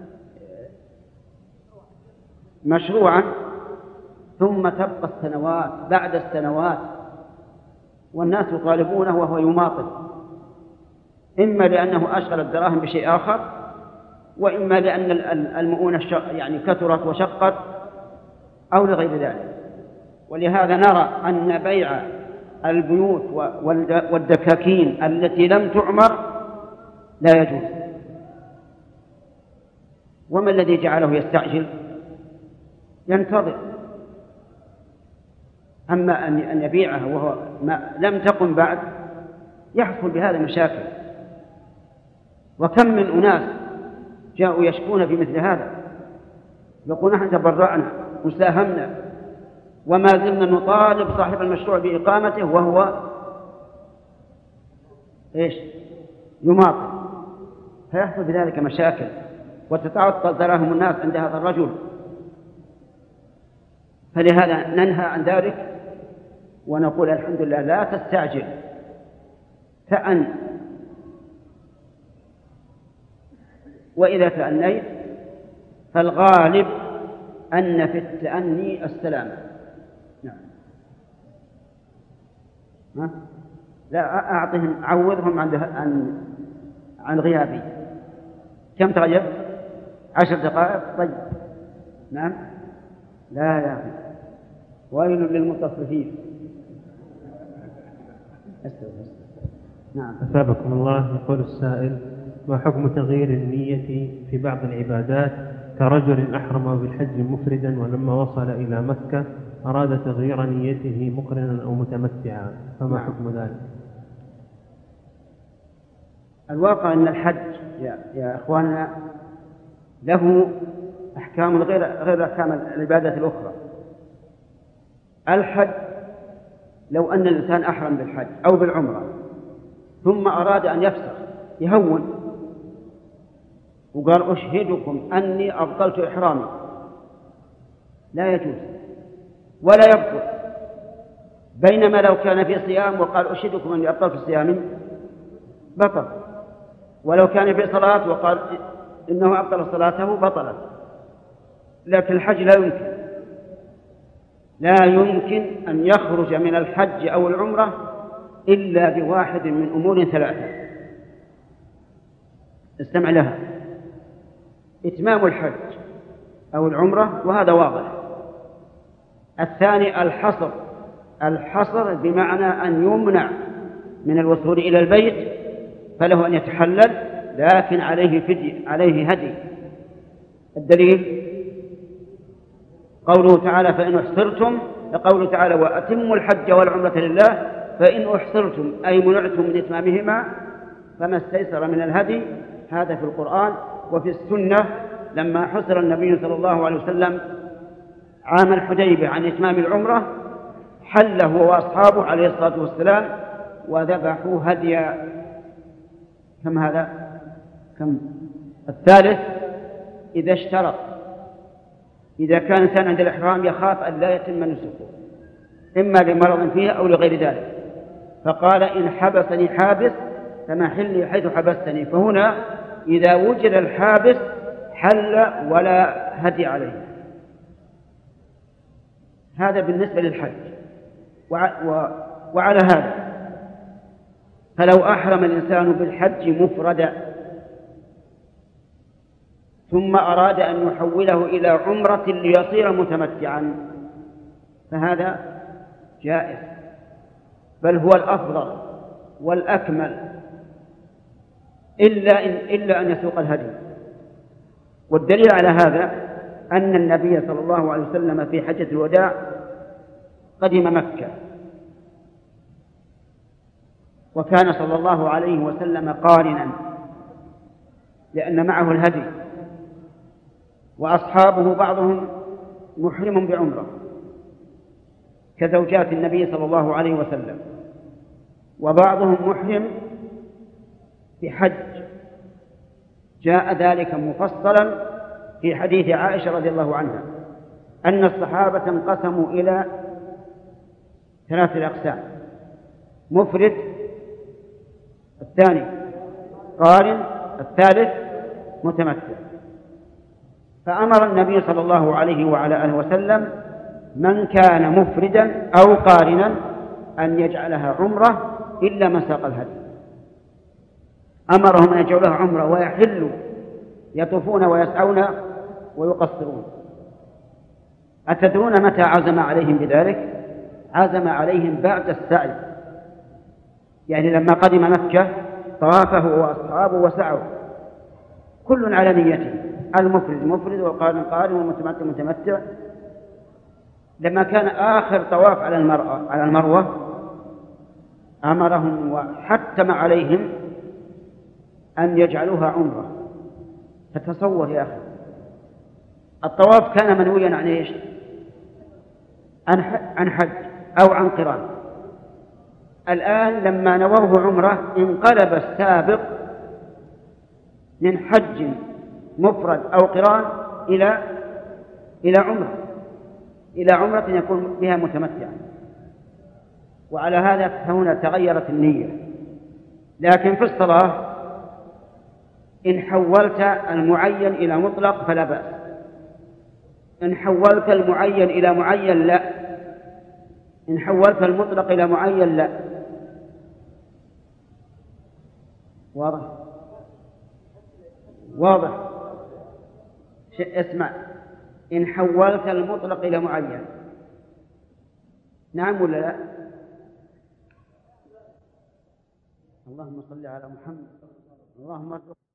مشروعا، ثم تبقى السنوات بعد السنوات والناس يطالبونه وهو يماطل، إما لأنه أشغل الدراهم بشيء آخر، وإما لأن المؤونة يعني كثرت وشقت، أو لغير ذلك. ولهذا نرى أن بيع البيوت والدكاكين التي لم تعمر لا يجوز. وما الذي جعله يستعجل؟ ينتظر. أما أن يبيعها وهو لم تقم بعد يحصل بهذا مشاكل. وكم من أناس جاءوا يشكون في مثل هذا، يقول نحن تبرعنا وساهمنا وما زلنا نطالب صاحب المشروع بإقامته وهو يماطل، فيحصل بذلك مشاكل وتتعطل دراهم الناس عند هذا الرجل. فلهذا ننهى عن ذلك ونقول الحمد لله لا تستعجل، تأن، وإذا تأنيت فالغالب أن في التأني السلامة. نعم. لا أعطهم، عوضهم عن غيابي. كم تغيب؟ 10 دقائق. طيب نعم. لا يا أخي، ويل للمتصفين. نعم. أثابكم الله. يقول السائل: ما حكم تغيير النية في بعض العبادات كرجل أحرم بالحج مفردا ولما وصل إلى مكة أراد تغيير نيته مقرنا أو متمتعا، فما حكم ذلك؟ الواقع أن الحج يا إخواننا له أحكام غير أحكام العبادة الأخرى. الحج لو أن الإنسان أحرم بالحج أو بالعمرة ثم أراد أن يفسخ يهون وقال أشهدكم أني أبطلت إحرامي، لا يجوز ولا يبطل. بينما لو كان في صيام وقال أشهدكم أني أبطلت صيامي بطل، ولو كان في صلاة وقال إنه أبطل صلاته بطلت. لكن الحج لا يمكن أن يخرج من الحج أو العمرة إلا بواحد من أمور 3. استمع لها: إتمام الحج أو العمرة، وهذا واضح. الثاني الحصر بمعنى أن يمنع من الوصول إلى البيت، فله أن يتحلل لكن عليه فدية، عليه هدي. الدليل قوله تعالى: فإن أحصرتم، لقوله تعالى: وأتموا الحج والعمرة لله، فإن أحصرتم أي منعتم من إتمامهما فما استيسر من الهدي. هذا في القرآن. وفي السنة لما حصر النبي صلى الله عليه وسلم عام الحديبية عن إتمام العمرة حل هو وأصحابه عليه الصلاة والسلام وذبحوا هديا. كم هذا؟ الثالث إذا اشترط، إذا كان إنسان عند الإحرام يخاف أن لا يتم نسكه إما لمرض فيه أو لغير ذلك، فقال: إن حبسني حابس فمحلي حيث حبستني. فهنا إذا وجد الحابس حل ولا هدي عليه. هذا بالنسبة للحج. وعلى هذا فلو أحرم الإنسان بالحج مفردا ثم أراد أن يحوله إلى عمرة ليصير متمتعا فهذا جائز، بل هو الأفضل والأكمل، إلا أن يسوق الهدي. والدليل على هذا أن النبي صلى الله عليه وسلم في حجة الوداع قدم مكة، وكان صلى الله عليه وسلم قارنا لأن معه الهدي، وأصحابه بعضهم محرم بعمرة كزوجات النبي صلى الله عليه وسلم، وبعضهم محرم بحج. جاء ذلك مفصلا في حديث عائشة رضي الله عنها أن الصحابة انقسموا إلى 3 أقسام: مفرد، الثاني قارن، الثالث متمتع. فأمر النبي صلى الله عليه وعلى آله وسلم من كان مفردا أو قارنا أن يجعلها عمرة إلا من ساق الهدي. أمرهم أن يجعلوها عمرة ويحلوا يطوفون ويسعون ويقصرون. أتدرون متى عزم عليهم بذلك؟ عزم عليهم بعد السعي، يعني لما قدم مكة طافه وأصحابه وسعوا كل على نيته، المفرد مفرد والقارن قارن والمتمتع متمتع. لما كان آخر طواف على المروة أمرهم وحتم عليهم أن يجعلوها عمرة. فتصور يا أخي، الطواف كان منويا عن إيش؟ عن حج أو عن قران. الآن لما نووه عمرة انقلب السابق من حج مفرد أو قران إلى عمرة يكون بها متمتعا. وعلى هذا فهنا تغيرت النية. لكن في الصلاة إن حولت المعين إلى مطلق فلا بأس، إن حولت المعين إلى معين لا، إن حولت المطلق إلى معين لا. واضح واضح. اسمع، إن حولت المطلق إلى معين، نعم ولا لا؟ اللهم صل على محمد. اللهم